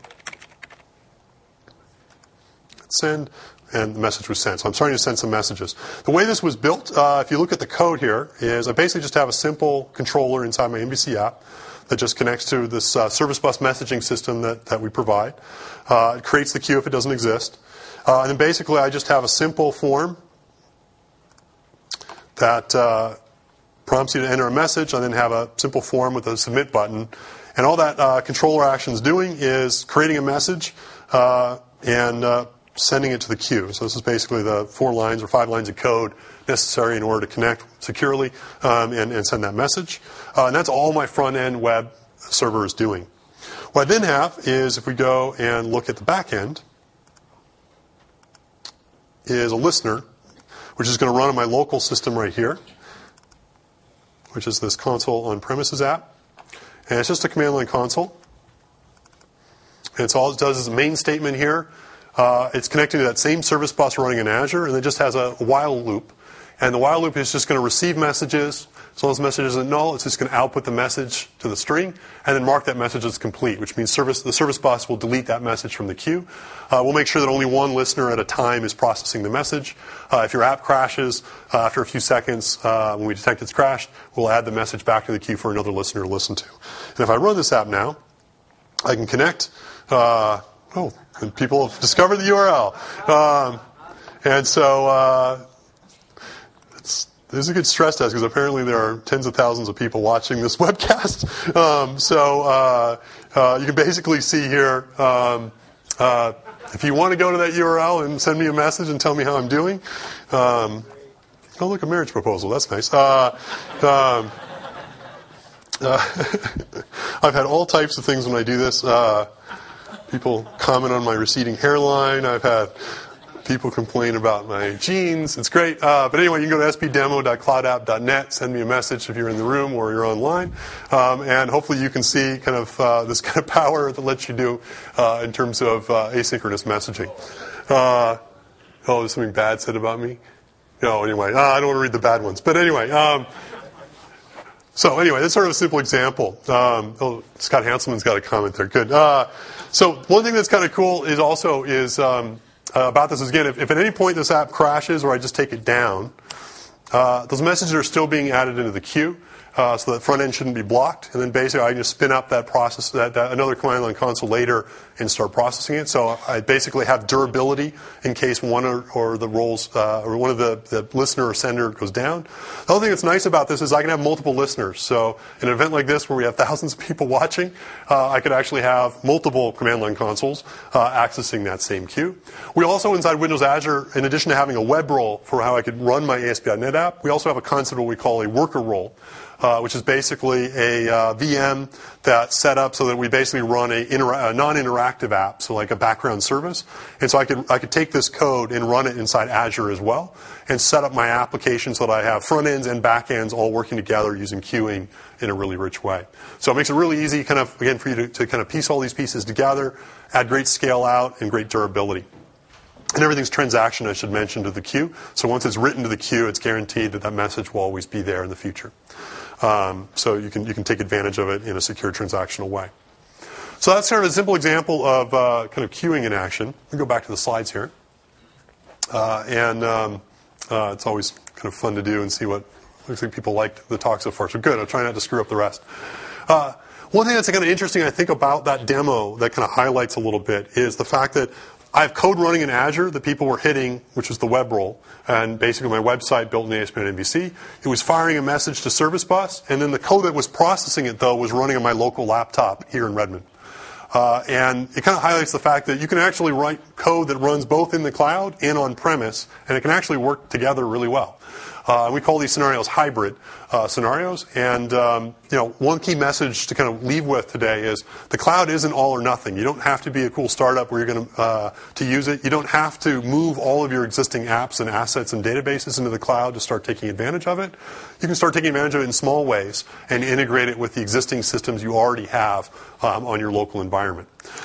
Send, and the message was sent. So I'm starting to send some messages. The way this was built, uh, if you look at the code here, is I basically just have a simple controller inside my N B C app that just connects to this uh, service bus messaging system that, that we provide. Uh, it creates the queue if it doesn't exist. Uh, and then basically I just have a simple form that uh, prompts you to enter a message, and then have a simple form with a submit button. And all that uh, controller action is doing is creating a message uh, and uh, sending it to the queue. So this is basically the four lines or five lines of code necessary in order to connect securely um, and, and send that message. Uh, and that's all my front-end web server is doing. What I then have is, if we go and look at the back end, is a listener, which is going to run on my local system right here, which is this console on-premises app. And it's just a command line console. And it's all it does is a main statement here. Uh, it's connected to that same service bus running in Azure, and it just has a while loop. And the while loop is just going to receive messages. As long as the message isn't null, it's just going to output the message to the string and then mark that message as complete, which means service, the service bus will delete that message from the queue. Uh, we'll make sure that only one listener at a time is processing the message. Uh, if your app crashes uh, after a few seconds, uh, when we detect it's crashed, we'll add the message back to the queue for another listener to listen to. And if I run this app now, I can connect. Uh, oh, and people have discovered the U R L. Um, and so uh, it's, this is a good stress test, because apparently there are tens of thousands of people watching this webcast. Um, so uh, uh, you can basically see here, um, uh, if you want to go to that U R L and send me a message and tell me how I'm doing. Um, oh, look, a marriage proposal. That's nice. Uh, um, uh, I've had all types of things when I do this. Uh, people comment on my receding hairline. I've had people complain about my jeans. It's great. Uh, but anyway, you can go to s p demo dot cloud app dot net, send me a message if you're in the room or you're online, um, and hopefully you can see kind of uh, this kind of power that lets you do uh, in terms of uh, asynchronous messaging. Uh, oh, there's something bad said about me? No, anyway, uh, I don't want to read the bad ones. But anyway, um, so anyway, that's sort of a simple example. Um, oh, Scott Hanselman's got a comment there. Good. Uh, so one thing that's kind of cool is also is um, Uh, about this is, again, if, if at any point this app crashes or I just take it down, uh, those messages are still being added into the queue, uh, so that front end shouldn't be blocked. And then basically I can just spin up that process, that, that another command line console later and start processing it. So I basically have durability in case one or, or the roles uh, or one of the, the listener or sender goes down. The other thing that's nice about this is I can have multiple listeners. So in an event like this where we have thousands of people watching, uh, I could actually have multiple command line consoles uh, accessing that same queue. We also, inside Windows Azure, in addition to having a web role for how I could run my A S P dot net app, we also have a concept of what we call a worker role. Uh, which is basically a uh, V M that's set up so that we basically run a, intera- a non-interactive app, so like a background service. And so I could I could take this code and run it inside Azure as well, and set up my application so that I have front ends and back ends all working together using queuing in a really rich way. So it makes it really easy, kind of again, for you to, to kind of piece all these pieces together, add great scale out and great durability. And everything's transaction, I should mention, to the queue. So once it's written to the queue, it's guaranteed that that message will always be there in the future. Um, so you can you can take advantage of it in a secure transactional way. So that's sort of a simple example of uh, kind of queuing in action. We'll go back to the slides here. Uh, and um, uh, it's always kind of fun to do and see what looks like people liked the talk so far. So good. I'll try not to screw up the rest. Uh, one thing that's kind of interesting, I think, about that demo that kind of highlights a little bit is the fact that I have code running in Azure that people were hitting, which is the web role, and basically my website built in A S P dot N B C. It was firing a message to Service Bus, and then the code that was processing it, though, was running on my local laptop here in Redmond. Uh, and it kind of highlights the fact that you can actually write code that runs both in the cloud and on-premise, and it can actually work together really well. Uh, and we call these scenarios hybrid uh, scenarios. And um, you know, one key message to kind of leave with today is the cloud isn't all or nothing. You don't have to be a cool startup where you're going to uh, to use it. You don't have to move all of your existing apps and assets and databases into the cloud to start taking advantage of it. You can start taking advantage of it in small ways and integrate it with the existing systems you already have um, on your local environment.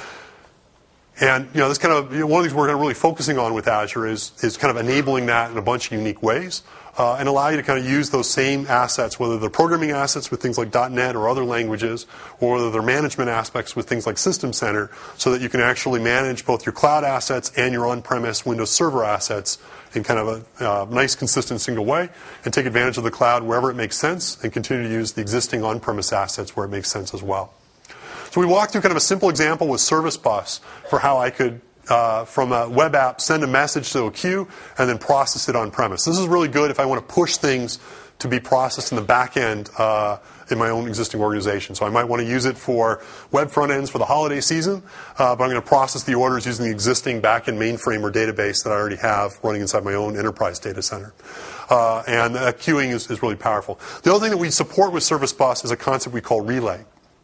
And you know, this kind of you know, one of the things we're kind of really focusing on with Azure is is kind of enabling that in a bunch of unique ways. Uh, and allow you to kind of use those same assets, whether they're programming assets with things like dot net or other languages, or whether they're management aspects with things like System Center, so that you can actually manage both your cloud assets and your on-premise Windows Server assets in kind of a uh, nice, consistent, single way, and take advantage of the cloud wherever it makes sense, and continue to use the existing on-premise assets where it makes sense as well. So we walked through kind of a simple example with Service Bus for how I could Uh, from a web app, send a message to a queue, and then process it on-premise. This is really good if I want to push things to be processed in the back end uh, in my own existing organization. So I might want to use it for web front ends for the holiday season, uh, but I'm going to process the orders using the existing back-end mainframe or database that I already have running inside my own enterprise data center. Uh, and uh, queuing is, is really powerful. The other thing that we support with Service Bus is a concept we call relay.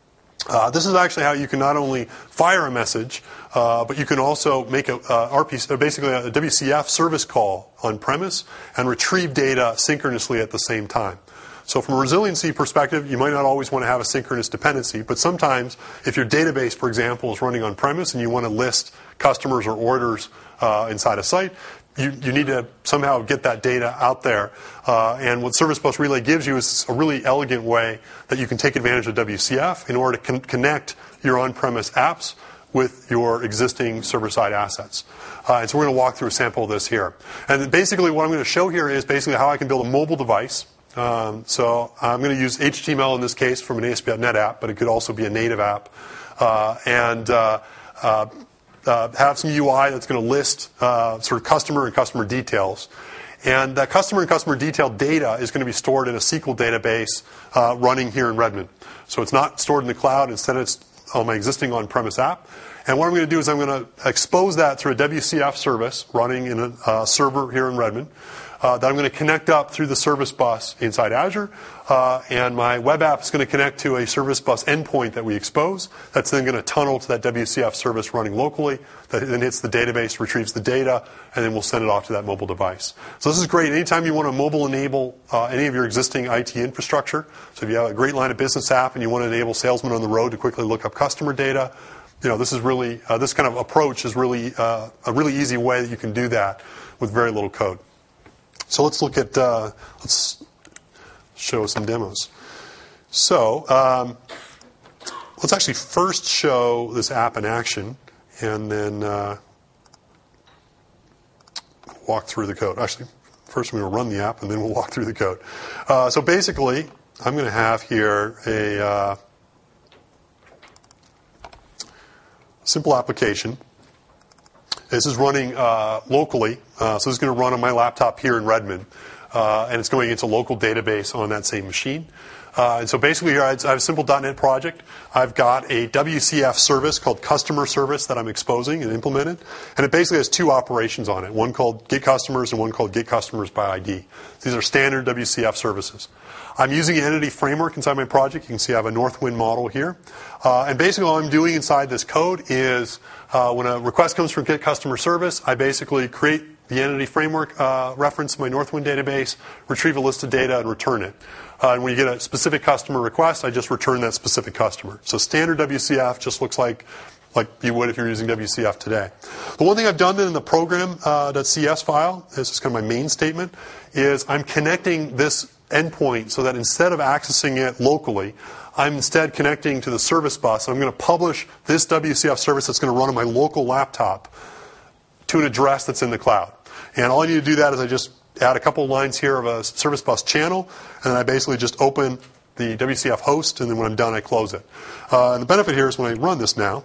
Uh, this is actually how you can not only fire a message, uh, but you can also make a, a R P, basically a W C F service call on premise and retrieve data synchronously at the same time. So from a resiliency perspective, you might not always want to have a synchronous dependency, but sometimes if your database, for example, is running on premise and you want to list customers or orders uh, inside a site, You, you need to somehow get that data out there. Uh, and what Service Bus Relay gives you is a really elegant way that you can take advantage of W C F in order to con- connect your on-premise apps with your existing server-side assets. Uh, and so we're going to walk through a sample of this here. And basically what I'm going to show here is basically how I can build a mobile device. Um, so I'm going to use H T M L in this case from an A S P dot net app, but it could also be a native app. Uh, and uh, uh, Uh, have some U I that's going to list uh, sort of customer and customer details. And that customer and customer detail data is going to be stored in a S Q L database uh, running here in Redmond. So it's not stored in the cloud. Instead, it's on my existing on-premise app. And what I'm going to do is I'm going to expose that through a W C F service running in a uh, server here in Redmond. uh, that I'm going to connect up through the service bus inside Azure. Uh, and my web app is going to connect to a service bus endpoint that we expose. That's then going to tunnel to that W C F service running locally. That then hits the database, retrieves the data, and then we'll send it off to that mobile device. So this is great. Anytime you want to mobile enable uh, any of your existing I T infrastructure, so if you have a great line of business app and you want to enable salesmen on the road to quickly look up customer data, you know, this is really, uh, this kind of approach is really uh, a really easy way that you can do that with very little code. So let's look at, uh, let's show some demos. So um, let's actually first show this app in action and then uh, walk through the code. Actually, first we're going to run the app and then we'll walk through the code. Uh, so basically, I'm going to have here a uh, simple application. This is running uh, locally, uh, so this is going to run on my laptop here in Redmond, uh, and it's going into a local database on that same machine. Uh, and so basically here I have a simple dot net project. I've got a W C F service called customer service that I'm exposing and implemented, and it basically has two operations on it, one called get customers and one called get customers by I D. These are standard W C F services. I'm using an entity framework inside my project. You can see I have a Northwind model here. Uh, and basically all I'm doing inside this code is uh, when a request comes from get customer service, I basically create the entity framework uh, reference in my Northwind database, retrieve a list of data, and return it. Uh, and when you get a specific customer request, I just return that specific customer. So standard W C F just looks like like you would if you're using W C F today. The one thing I've done then in the program.cs uh, file, this is kind of my main statement, is I'm connecting this endpoint so that instead of accessing it locally, I'm instead connecting to the service bus. I'm going to publish this W C F service that's going to run on my local laptop to an address that's in the cloud. And all I need to do that is I just add a couple lines here of a service bus channel, and then I basically just open the W C F host, and then when I'm done, I close it. Uh, and the benefit here is when I run this now,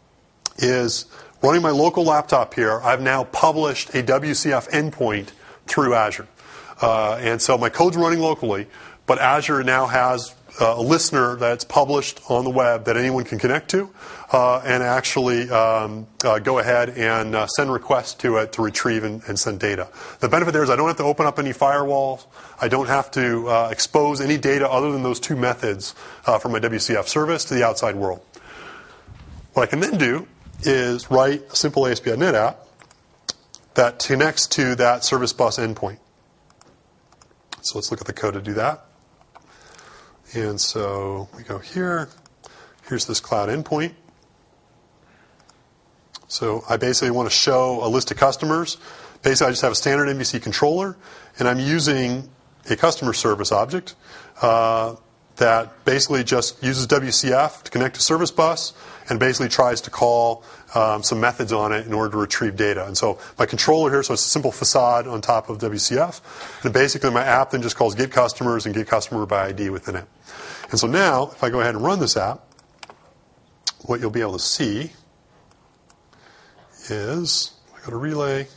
is running my local laptop here, I've now published a W C F endpoint through Azure. Uh, and so my code's running locally, but Azure now has uh, a listener that's published on the web that anyone can connect to uh, and actually um, uh, go ahead and uh, send requests to it to retrieve and, and send data. The benefit there is I don't have to open up any firewalls. I don't have to uh, expose any data other than those two methods uh, from my W C F service to the outside world. What I can then do is write a simple A S P dot net app that connects to that service bus endpoint. So let's look at the code to do that. And so we go here. Here's this cloud endpoint. So I basically want to show a list of customers. Basically, I just have a standard M V C controller, and I'm using a customer service object uh, that basically just uses W C F to connect to service bus and basically tries to call um, some methods on it in order to retrieve data. And so my controller here, so it's a simple facade on top of W C F. And basically my app then just calls get customers and get customer by I D within it. And so now, if I go ahead and run this app, what you'll be able to see is, I go to relay.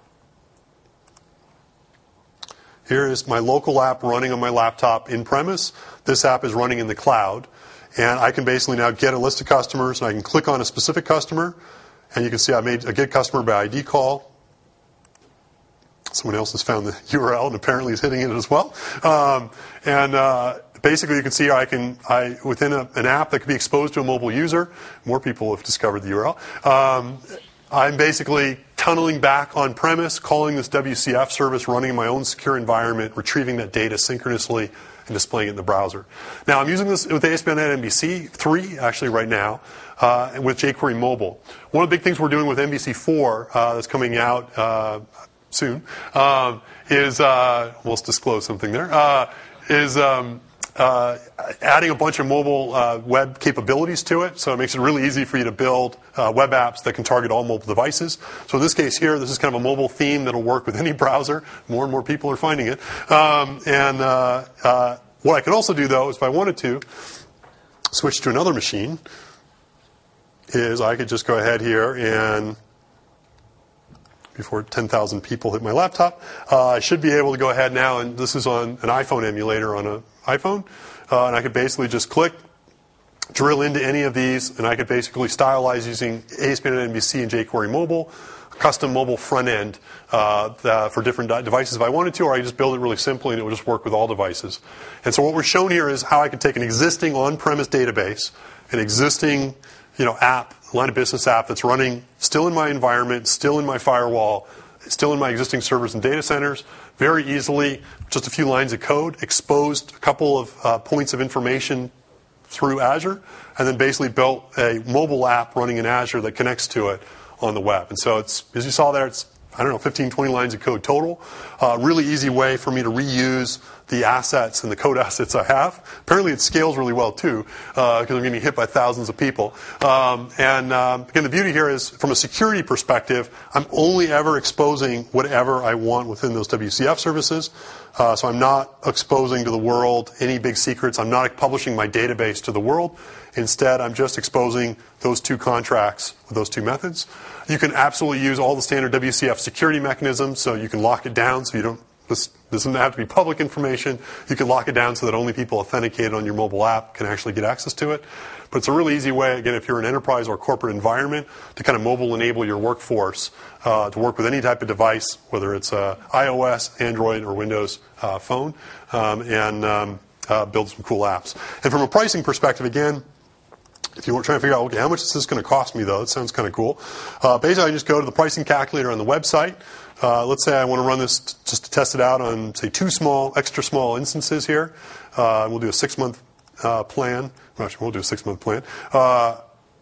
Here is my local app running on my laptop in premise. This app is running in the cloud. And I can basically now get a list of customers, and I can click on a specific customer, and you can see I made a get customer by I D call. Someone else has found the U R L and apparently is hitting it as well. Um, and uh, basically, you can see I can, I within a, an app that can be exposed to a mobile user. More people have discovered the U R L. Um, I'm basically tunneling back on premise, calling this W C F service, running in my own secure environment, retrieving that data synchronously, and displaying it in the browser. Now, I'm using this with A S P dot net M V C three, actually, right now, uh, and with jQuery Mobile. One of the big things we're doing with M V C four uh, that's coming out uh, soon um, is, uh, we'll disclose something there, uh, is um, uh, adding a bunch of mobile uh, web capabilities to it. So it makes it really easy for you to build uh, web apps that can target all mobile devices. So in this case here, this is kind of a mobile theme that will work with any browser. More and more people are finding it. Um, and uh, uh, what I can also do, though, is if I wanted to switch to another machine, is I could just go ahead here and, before ten thousand people hit my laptop, uh, I should be able to go ahead now, and this is on an iPhone emulator on an iPhone, uh, and I could basically just click, drill into any of these, and I could basically stylize using A S P dot net N B C and jQuery Mobile, custom mobile front end uh, the, for different devices if I wanted to, or I could just build it really simply and it would just work with all devices. And so what we're shown here is how I can take an existing on-premise database, an existing you know, app, line of business app that's running still in my environment, still in my firewall, still in my existing servers and data centers, very easily, just a few lines of code, exposed a couple of uh, points of information through Azure, and then basically built a mobile app running in Azure that connects to it on the web. And so it's, as you saw there, it's, I don't know, fifteen, twenty lines of code total. Uh, really easy way for me to reuse the assets and the code assets I have. Apparently it scales really well too, because uh, I'm getting hit by thousands of people. Um, and um, again, the beauty here is, from a security perspective, I'm only ever exposing whatever I want within those W C F services. Uh, so I'm not exposing to the world any big secrets. I'm not publishing my database to the world. Instead, I'm just exposing those two contracts with those two methods. You can absolutely use all the standard W C F security mechanisms, so you can lock it down so you don't, this doesn't have to be public information. You can lock it down so that only people authenticated on your mobile app can actually get access to it. But it's a really easy way, again, if you're an enterprise or corporate environment, to kind of mobile enable your workforce uh, to work with any type of device, whether it's uh, iOS, Android, or Windows uh, phone, um, and um, uh, build some cool apps. And from a pricing perspective, again, if you were trying to figure out, okay, how much is this going to cost me, though? It sounds kind of cool. Uh, basically, I just go to the pricing calculator on the website. Uh, let's say I want to run this t- just to test it out on, say, two small, extra small instances here. Uh, we'll do a six-month uh, plan. Well, actually, we'll do a six-month plan. Uh,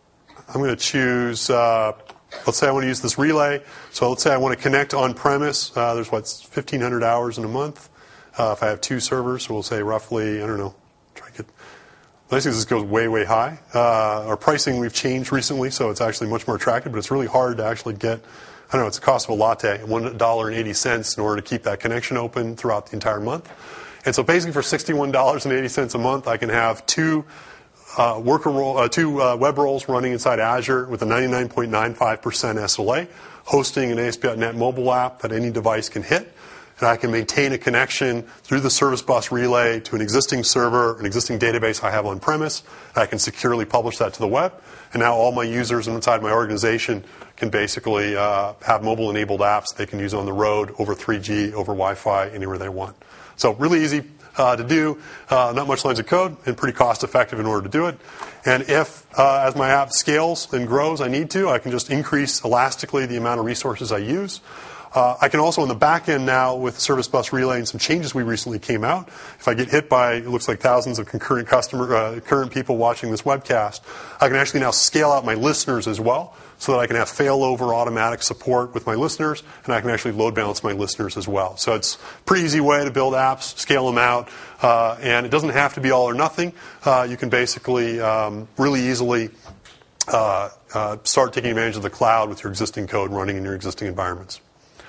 I'm going to choose, uh, let's say I want to use this relay. So let's say I want to connect on-premise. Uh, there's, what, fifteen hundred hours in a month. Uh, if I have two servers, so we'll say roughly, I don't know, try to get... The nice thing is this goes way, way high. Uh, our pricing we've changed recently, so it's actually much more attractive, but it's really hard to actually get, I don't know, it's the cost of a latte, one dollar and eighty cents in order to keep that connection open throughout the entire month. And so basically for sixty-one dollars and eighty cents a month, I can have two uh, worker role, uh, two uh, web roles running inside Azure with a ninety-nine point nine five percent S L A, hosting an A S P dot net mobile app that any device can hit. And I can maintain a connection through the service bus relay to an existing server, an existing database I have on premise. I can securely publish that to the web. And now all my users inside my organization can basically uh, have mobile-enabled apps they can use on the road, over three G, over Wi-Fi, anywhere they want. So really easy uh, to do, uh, not much lines of code, and pretty cost-effective in order to do it. And if, uh, as my app scales and grows, I need to, I can just increase elastically the amount of resources I use. Uh, I can also, on the back end now, with Service Bus Relay and some changes we recently came out, if I get hit by, it looks like thousands of concurrent customer, uh, current people watching this webcast, I can actually now scale out my listeners as well, so that I can have failover automatic support with my listeners, and I can actually load balance my listeners as well. So it's a pretty easy way to build apps, scale them out, uh, and it doesn't have to be all or nothing. Uh, you can basically um, really easily uh, uh, start taking advantage of the cloud with your existing code running in your existing environments.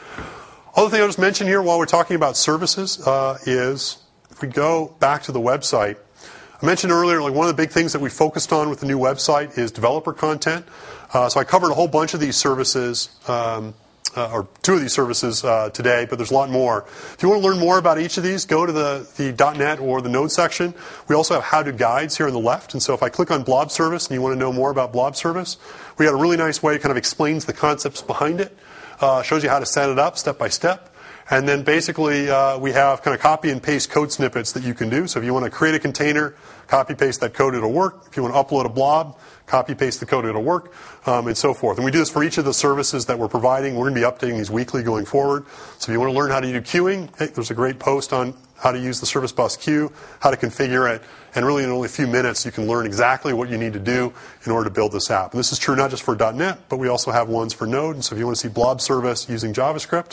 Other thing I'll just mention here while we're talking about services uh, is, if we go back to the website, I mentioned earlier, like one of the big things that we focused on with the new website is developer content. Uh, so I covered a whole bunch of these services, um, uh, or two of these services uh, today, but there's a lot more. If you want to learn more about each of these, go to the, the .NET or the Node section. We also have how-to guides here on the left. And so if I click on Blob Service and you want to know more about Blob Service, we got a really nice way that kind of explains the concepts behind it. Uh, shows you how to set it up step by step. And then basically uh, we have kind of copy and paste code snippets that you can do. So if you want to create a container, copy paste that code, it'll work. If you want to upload a blob, copy paste the code, it'll work, um, and so forth. And we do this for each of the services that we're providing. We're going to be updating these weekly going forward. So if you want to learn how to do queuing, hey, there's a great post on how to use the Service Bus queue, how to configure it, and really in only a few minutes you can learn exactly what you need to do in order to build this app. And this is true not just for .NET, but we also have ones for Node. And so if you want to see Blob Service using JavaScript,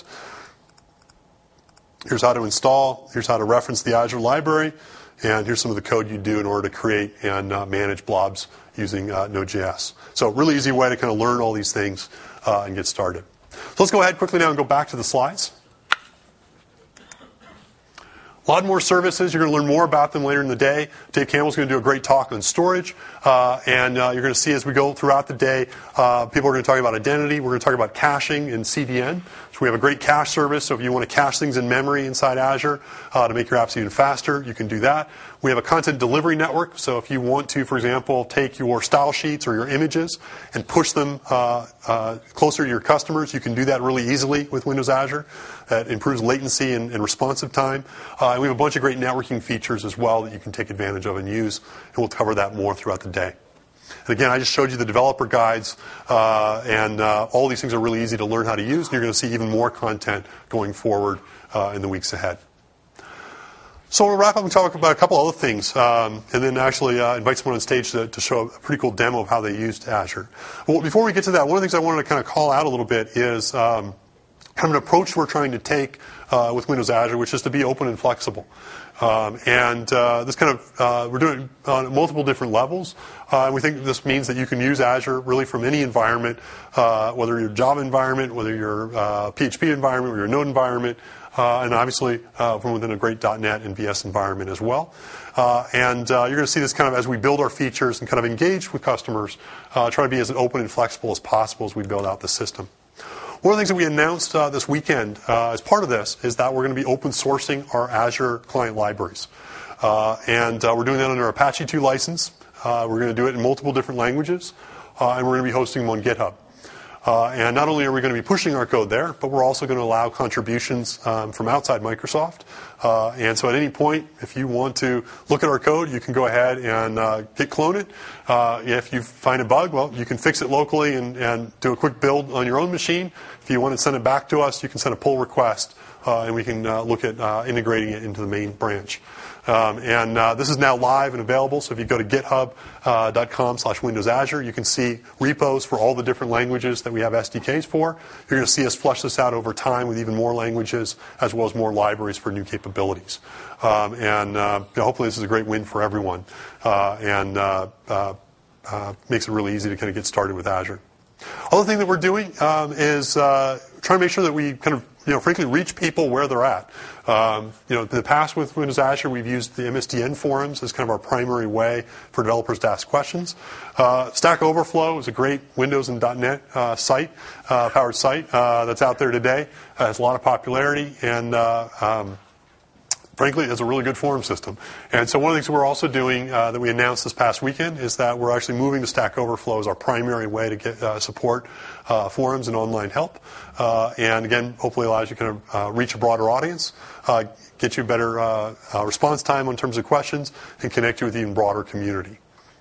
here's how to install, here's how to reference the Azure library, and here's some of the code you do in order to create and uh, manage blobs using uh, Node.js. So really easy way to kind of learn all these things uh, and get started. So let's go ahead quickly now and go back to the slides. A lot more services. You're going to learn more about them later in the day. Dave Campbell's going to do a great talk on storage. Uh, and uh, you're going to see as we go throughout the day, uh, people are going to talk about identity. We're going to talk about caching and C D N. So we have a great cache service. So if you want to cache things in memory inside Azure uh, to make your apps even faster, you can do that. We have a content delivery network, so if you want to, for example, take your style sheets or your images and push them uh, uh, closer to your customers, you can do that really easily with Windows Azure. That improves latency and, and responsive time. Uh, and we have a bunch of great networking features as well that you can take advantage of and use, and we'll cover that more throughout the day. And again, I just showed you the developer guides, uh, and uh, all these things are really easy to learn how to use, and you're going to see even more content going forward uh, in the weeks ahead. So we'll wrap up and talk about a couple other things, um, and then actually uh, invite someone on stage to, to show a pretty cool demo of how they used Azure. Well, before we get to that, one of the things I wanted to kind of call out a little bit is um, kind of an approach we're trying to take uh, with Windows Azure, which is to be open and flexible. Um, and uh, this kind of, uh, we're doing it on multiple different levels. Uh, and we think this means that you can use Azure really from any environment, uh, whether you're a Java environment, whether you're a P H P environment, or your Node environment, uh, and obviously uh, from within a great dot net and V S environment as well. Uh, and uh, you're going to see this kind of as we build our features and kind of engage with customers, uh, try to be as open and flexible as possible as we build out the system. One of the things that we announced uh, this weekend uh, as part of this is that we're going to be open sourcing our Azure client libraries. Uh, and uh, we're doing that under Apache two license. Uh, we're going to do it in multiple different languages, uh, and we're going to be hosting them on GitHub. Uh, and not only are we going to be pushing our code there, but we're also going to allow contributions um, from outside Microsoft. Uh, and so at any point, if you want to look at our code, you can go ahead and uh, git clone it. Uh, if you find a bug, well, you can fix it locally and, and do a quick build on your own machine. If you want to send it back to us, you can send a pull request, uh, and we can uh, look at uh, integrating it into the main branch. Um, and uh, this is now live and available, so if you go to github dot com slash Windows Azure, you can see repos for all the different languages that we have S D Ks for. You're going to see us flesh this out over time with even more languages, as well as more libraries for new capabilities. Um, and uh, you know, hopefully this is a great win for everyone, uh, and uh, uh, uh, makes it really easy to kind of get started with Azure. Other thing that we're doing um, is uh, trying to make sure that we kind of, you know, frankly, reach people where they're at. Um, you know, in the past with Windows Azure, we've used the M S D N forums as kind of our primary way for developers to ask questions. Uh, Stack Overflow is a great Windows and .NET uh, site, uh, powered site uh, that's out there today. Uh, has a lot of popularity, and uh, um, frankly, it's a really good forum system. And so one of the things we're also doing uh, that we announced this past weekend is that we're actually moving to Stack Overflow as our primary way to get uh, support uh, forums and online help. Uh, and again, hopefully allows you to kind of uh, reach a broader audience, uh, get you better uh, uh, response time in terms of questions, and connect you with an even broader community.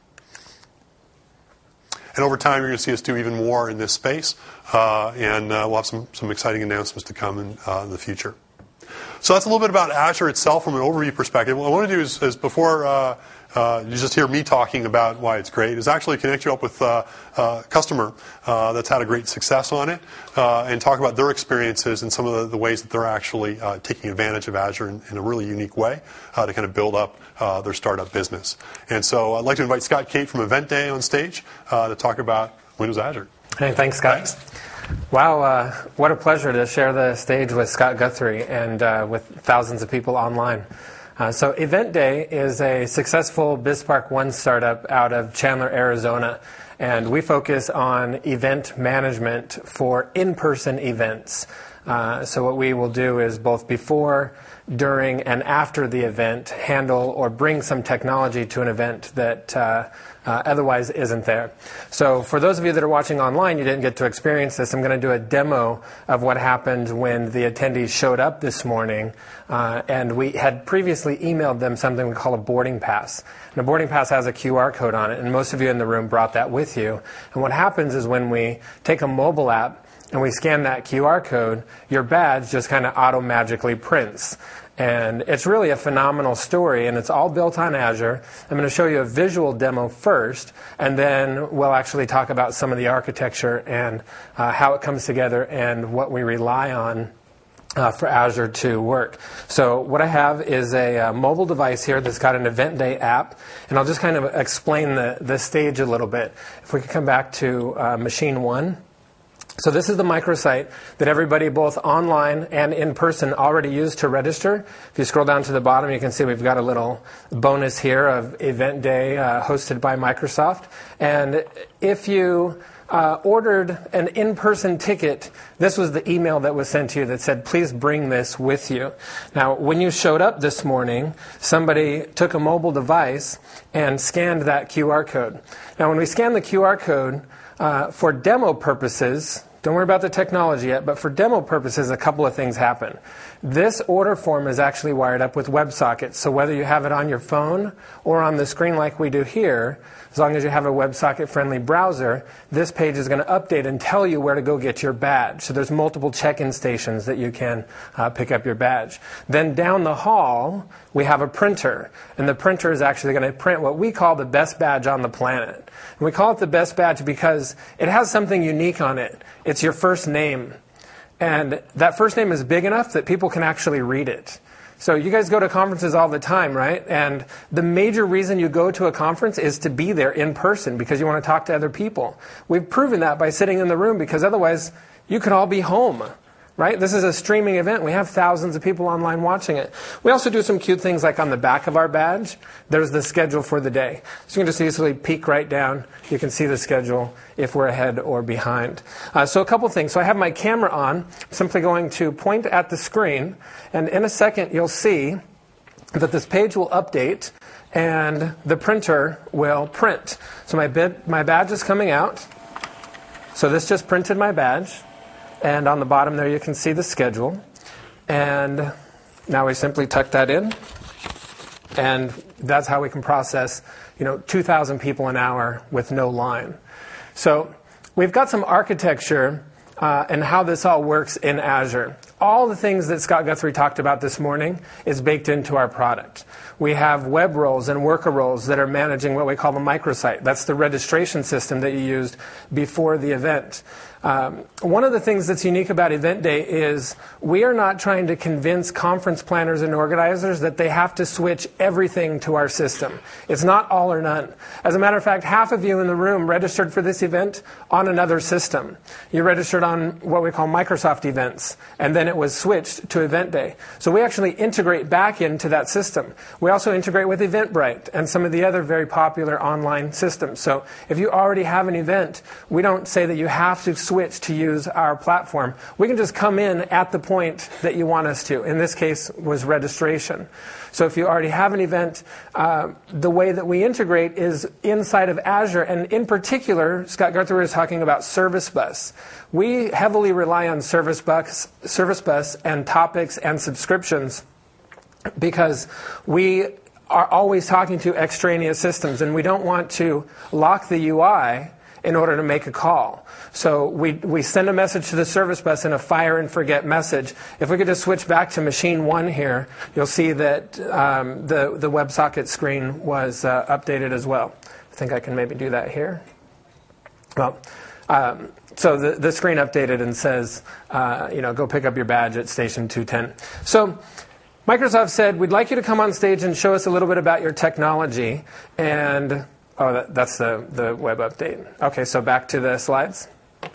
And over time, you're going to see us do even more in this space, uh, and uh, we'll have some, some exciting announcements to come in, uh, in the future. So that's a little bit about Azure itself from an overview perspective. What I want to do is, is before uh, uh, you just hear me talking about why it's great, is actually connect you up with uh, a customer uh, that's had a great success on it, uh, and talk about their experiences and some of the, the ways that they're actually uh, taking advantage of Azure in, in a really unique way uh, to kind of build up uh, their startup business. And so I'd like to invite Scott Cate from Event Day on stage uh, to talk about Windows Azure. Hey, thanks, Scott. Thanks. Wow, uh, what a pleasure to share the stage with Scott Guthrie and uh, with thousands of people online. Uh, so Event Day is a successful BizSpark One startup out of Chandler, Arizona, and we focus on event management for in-person events. Uh, so what we will do is both before, during, and after the event handle or bring some technology to an event that uh, uh, otherwise isn't there. So for those of you that are watching online, you didn't get to experience this. I'm going to do a demo of what happened when the attendees showed up this morning. Uh, and we had previously emailed them something we call a boarding pass. And a boarding pass has a Q R code on it, and most of you in the room brought that with you. And what happens is when we take a mobile app and we scan that Q R code, your badge just kind of auto-magically prints. And it's really a phenomenal story, and it's all built on Azure. I'm going to show you a visual demo first, and then we'll actually talk about some of the architecture and uh, how it comes together and what we rely on uh, for Azure to work. So what I have is a uh, mobile device here that's got an Event Day app, and I'll just kind of explain the, the stage a little bit. If we could come back to uh, machine one. So this is the microsite that everybody both online and in person already used to register. If you scroll down to the bottom, you can see we've got a little bonus here of Event Day uh, hosted by Microsoft. And if you uh, ordered an in-person ticket, this was the email that was sent to you that said, please bring this with you. Now, when you showed up this morning, somebody took a mobile device and scanned that Q R code. Now, when we scan the Q R code, uh, for demo purposes, don't worry about the technology yet, but for demo purposes, a couple of things happen. This order form is actually wired up with WebSockets, so whether you have it on your phone or on the screen like we do here, as long as you have a WebSocket-friendly browser, this page is going to update and tell you where to go get your badge. So there's multiple check-in stations that you can uh, pick up your badge. Then down the hall, we have a printer, and the printer is actually going to print what we call the best badge on the planet. And we call it the best badge because it has something unique on it. It's your first name. And that first name is big enough that people can actually read it. So you guys go to conferences all the time, right? And the major reason you go to a conference is to be there in person because you want to talk to other people. We've proven that by sitting in the room because otherwise you could all be home, right? This is a streaming event. We have thousands of people online watching it. We also do some cute things like on the back of our badge, there's the schedule for the day. So you can just easily peek right down. You can see the schedule if we're ahead or behind. Uh, so a couple things. So I have my camera on. I'm simply going to point at the screen. And in a second, you'll see that this page will update and the printer will print. So my, bid, my badge is coming out. So this just printed my badge. And on the bottom there, you can see the schedule. And now we simply tuck that in. And that's how we can process, you know, two thousand people an hour with no line. So we've got some architecture uh, and how this all works in Azure. All the things that Scott Guthrie talked about this morning is baked into our product. We have web roles and worker roles that are managing what we call the microsite. That's the registration system that you used before the event. Um, one of the things that's unique about Event Day is we are not trying to convince conference planners and organizers that they have to switch everything to our system. It's not all or none. As a matter of fact, half of you in the room registered for this event on another system. You registered on what we call Microsoft Events, and then it was switched to Event Day. So we actually integrate back into that system. We also integrate with Eventbrite and some of the other very popular online systems. So if you already have an event, we don't say that you have to switch switch to use our platform. We can just come in at the point that you want us to. In this case, was registration. So if you already have an event, uh, the way that we integrate is inside of Azure. And in particular, Scott Guthrie was talking about Service Bus. We heavily rely on Service Bus, Service Bus and topics and subscriptions because we are always talking to extraneous systems, and we don't want to lock the U I in order to make a call. So we, we send a message to the service bus in a fire and forget message. If we could just switch back to machine one here, you'll see that um, the, the WebSocket screen was uh, updated as well. I think I can maybe do that here. Well, um, so the, the screen updated and says, uh, you know, go pick up your badge at station two ten. So Microsoft said, we'd like you to come on stage and show us a little bit about your technology. And Oh, that, that's the, the web update. Okay, so back to the slides.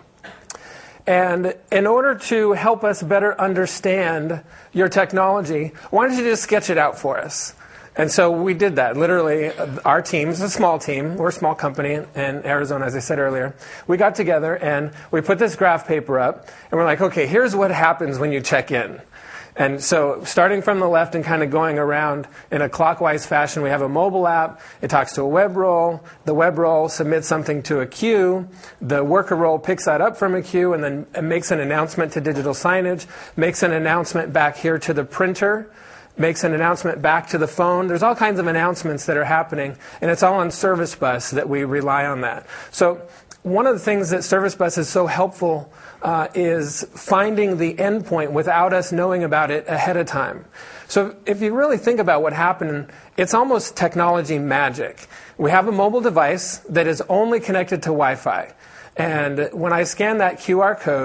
And in order to help us better understand your technology, why don't you just sketch it out for us? And so we did that. Literally, our team is a small team. We're a small company in Arizona, as I said earlier. We got together and we put this graph paper up. And we're like, okay, here's what happens when you check in. And so starting from the left and kind of going around in a clockwise fashion, we have a mobile app. It talks to a web role. The web role submits something to a queue. The worker role picks that up from a queue and then makes an announcement to digital signage, makes an announcement back here to the printer, makes an announcement back to the phone. There's all kinds of announcements that are happening, and it's all on Service Bus that we rely on that. So one of the things that Service Bus is so helpful Uh, is finding the endpoint without us knowing about it ahead of time. So if you really think about what happened, it's almost technology magic. We have a mobile device that is only connected to Wi-Fi. And when I scan that Q R code,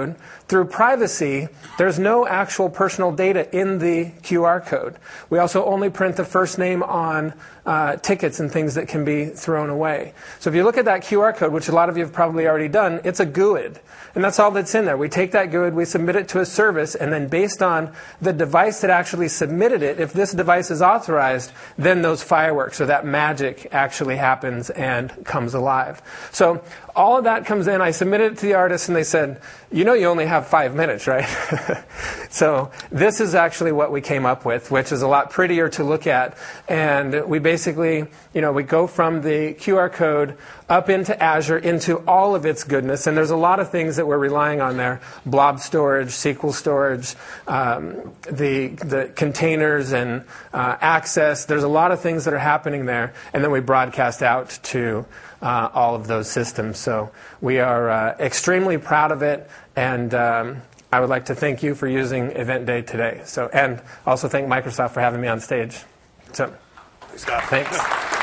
through privacy, there's no actual personal data in the Q R code. We also only print the first name on uh, tickets and things that can be thrown away. So if you look at that Q R code, which a lot of you have probably already done, it's a G U I D. And that's all that's in there. We take that G U I D, we submit it to a service, and then based on the device that actually submitted it, if this device is authorized, then those fireworks or that magic actually happens and comes alive. So all of that comes in. I submitted it to the artist, and they said, you know you only have five minutes, right? So this is actually what we came up with, which is a lot prettier to look at. And we basically, you know, we go from the Q R code up into Azure, into all of its goodness. And there's a lot of things that we're relying on there. Blob storage, S Q L storage, um, the, the containers and uh, access. There's a lot of things that are happening there. And then we broadcast out to uh, all of those systems. So we are uh, extremely proud of it. And um, I would like to thank you for using Event Day today. So, and also thank Microsoft for having me on stage. So, Thanks, Scott. Thanks.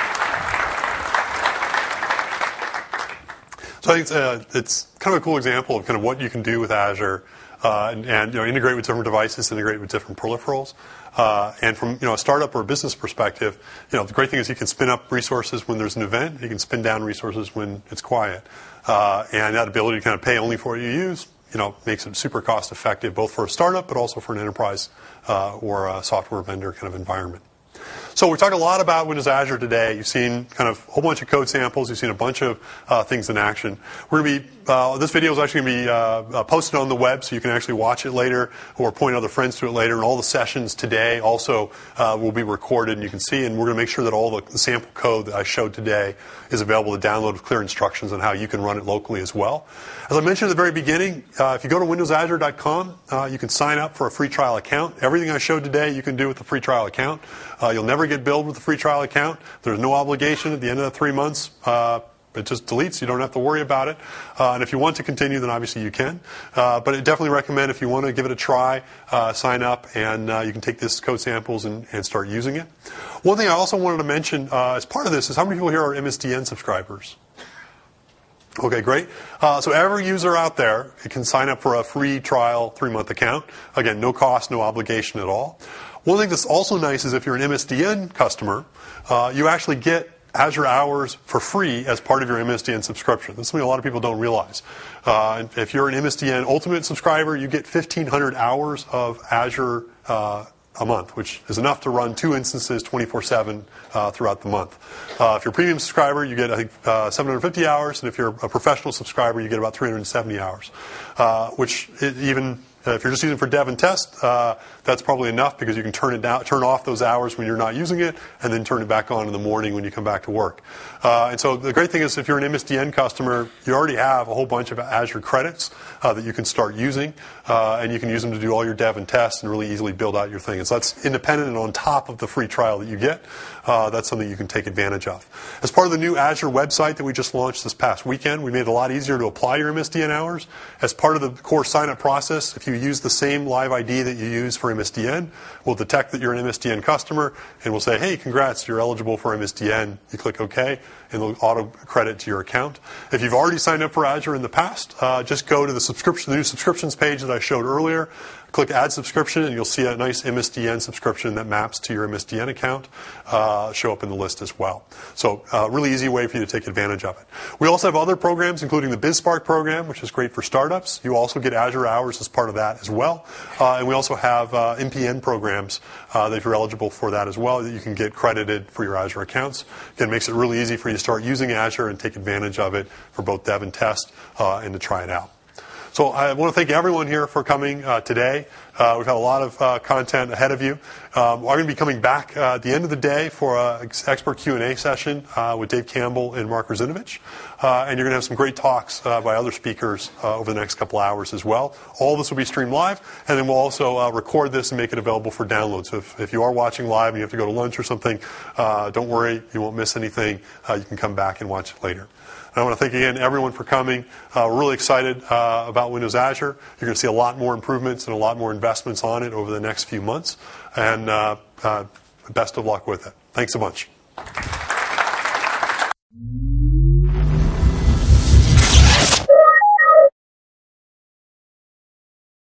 So I think it's, uh, it's kind of a cool example of kind of what you can do with Azure uh, and, and you know, integrate with different devices, integrate with different peripherals. Uh, and from you know a startup or a business perspective, you know the great thing is you can spin up resources when there's an event. You can spin down resources when it's quiet. Uh, and that ability to kind of pay only for what you use, you know, makes it super cost effective both for a startup but also for an enterprise uh, or a software vendor kind of environment. So we talked a lot about Windows Azure today. You've seen kind of a whole bunch of code samples. You've seen a bunch of uh, things in action. We're going to be uh, this video is actually going to be uh, uh, posted on the web, so you can actually watch it later or point other friends to it later. And all the sessions today also uh, will be recorded, and you can see. And we're going to make sure that all the, the sample code that I showed today is available to download with clear instructions on how you can run it locally as well. As I mentioned at the very beginning, uh, if you go to windows azure dot com, uh, you can sign up for a free trial account. Everything I showed today, you can do with the free trial account. Uh, you'll never get billed with a free trial account. There's no obligation at the end of the three months. Uh, it just deletes. You don't have to worry about it. Uh, and if you want to continue, then obviously you can. Uh, but I definitely recommend if you want to give it a try, uh, sign up, and uh, you can take this code samples and, and start using it. One thing I also wanted to mention uh, as part of this is how many people here are M S D N subscribers? Okay, great. Uh, so every user out there can sign up for a free trial three-month account. Again, no cost, no obligation at all. One thing that's also nice is if you're an M S D N customer, uh, you actually get Azure Hours for free as part of your M S D N subscription. That's something a lot of people don't realize. Uh, if you're an M S D N Ultimate subscriber, you get fifteen hundred hours of Azure uh, a month, which is enough to run two instances twenty-four seven uh, throughout the month. Uh, if you're a premium subscriber, you get, I think, uh, seven hundred fifty hours, and if you're a professional subscriber, you get about three hundred seventy hours, uh, which it even Uh, if you're just using it for dev and test, uh, that's probably enough because you can turn it down, turn off those hours when you're not using it, and then turn it back on in the morning when you come back to work. Uh, and so the great thing is if you're an M S D N customer, you already have a whole bunch of Azure credits uh, that you can start using, uh, and you can use them to do all your dev and tests and really easily build out your thing. And so that's independent and on top of the free trial that you get. Uh, that's something you can take advantage of. As part of the new Azure website that we just launched this past weekend, we made it a lot easier to apply your M S D N hours. As part of the core sign-up process, if you use the same live I D that you use for M S D N, we'll detect that you're an M S D N customer, and we'll say, hey, congrats, you're eligible for M S D N. You click OK, and it'll auto-credit to your account. If you've already signed up for Azure in the past, uh, just go to the subscription, the new subscriptions page that I showed earlier. Click Add Subscription, and you'll see a nice M S D N subscription that maps to your M S D N account uh, show up in the list as well. So uh, really easy way for you to take advantage of it. We also have other programs, including the BizSpark program, which is great for startups. You also get Azure Hours as part of that as well. Uh, and we also have uh, M P N programs uh, that if you're eligible for that as well, that you can get credited for your Azure accounts. Again, it makes it really easy for you to start using Azure and take advantage of it for both dev and test uh, and to try it out. So I want to thank everyone here for coming uh, today. Uh, we've had a lot of uh, content ahead of you. Um, we're going to be coming back uh, at the end of the day for an expert Q and A session uh, with Dave Campbell and Mark Ruzinovich. Uh, and you're going to have some great talks uh, by other speakers uh, over the next couple hours as well. All of this will be streamed live, and then we'll also uh, record this and make it available for download. So if, if you are watching live and you have to go to lunch or something, uh, don't worry, you won't miss anything. Uh, you can come back and watch it later. I want to thank again everyone for coming. Uh, we're really excited uh, about Windows Azure. You're going to see a lot more improvements and a lot more investments on it over the next few months. And uh, uh, best of luck with it. Thanks a bunch.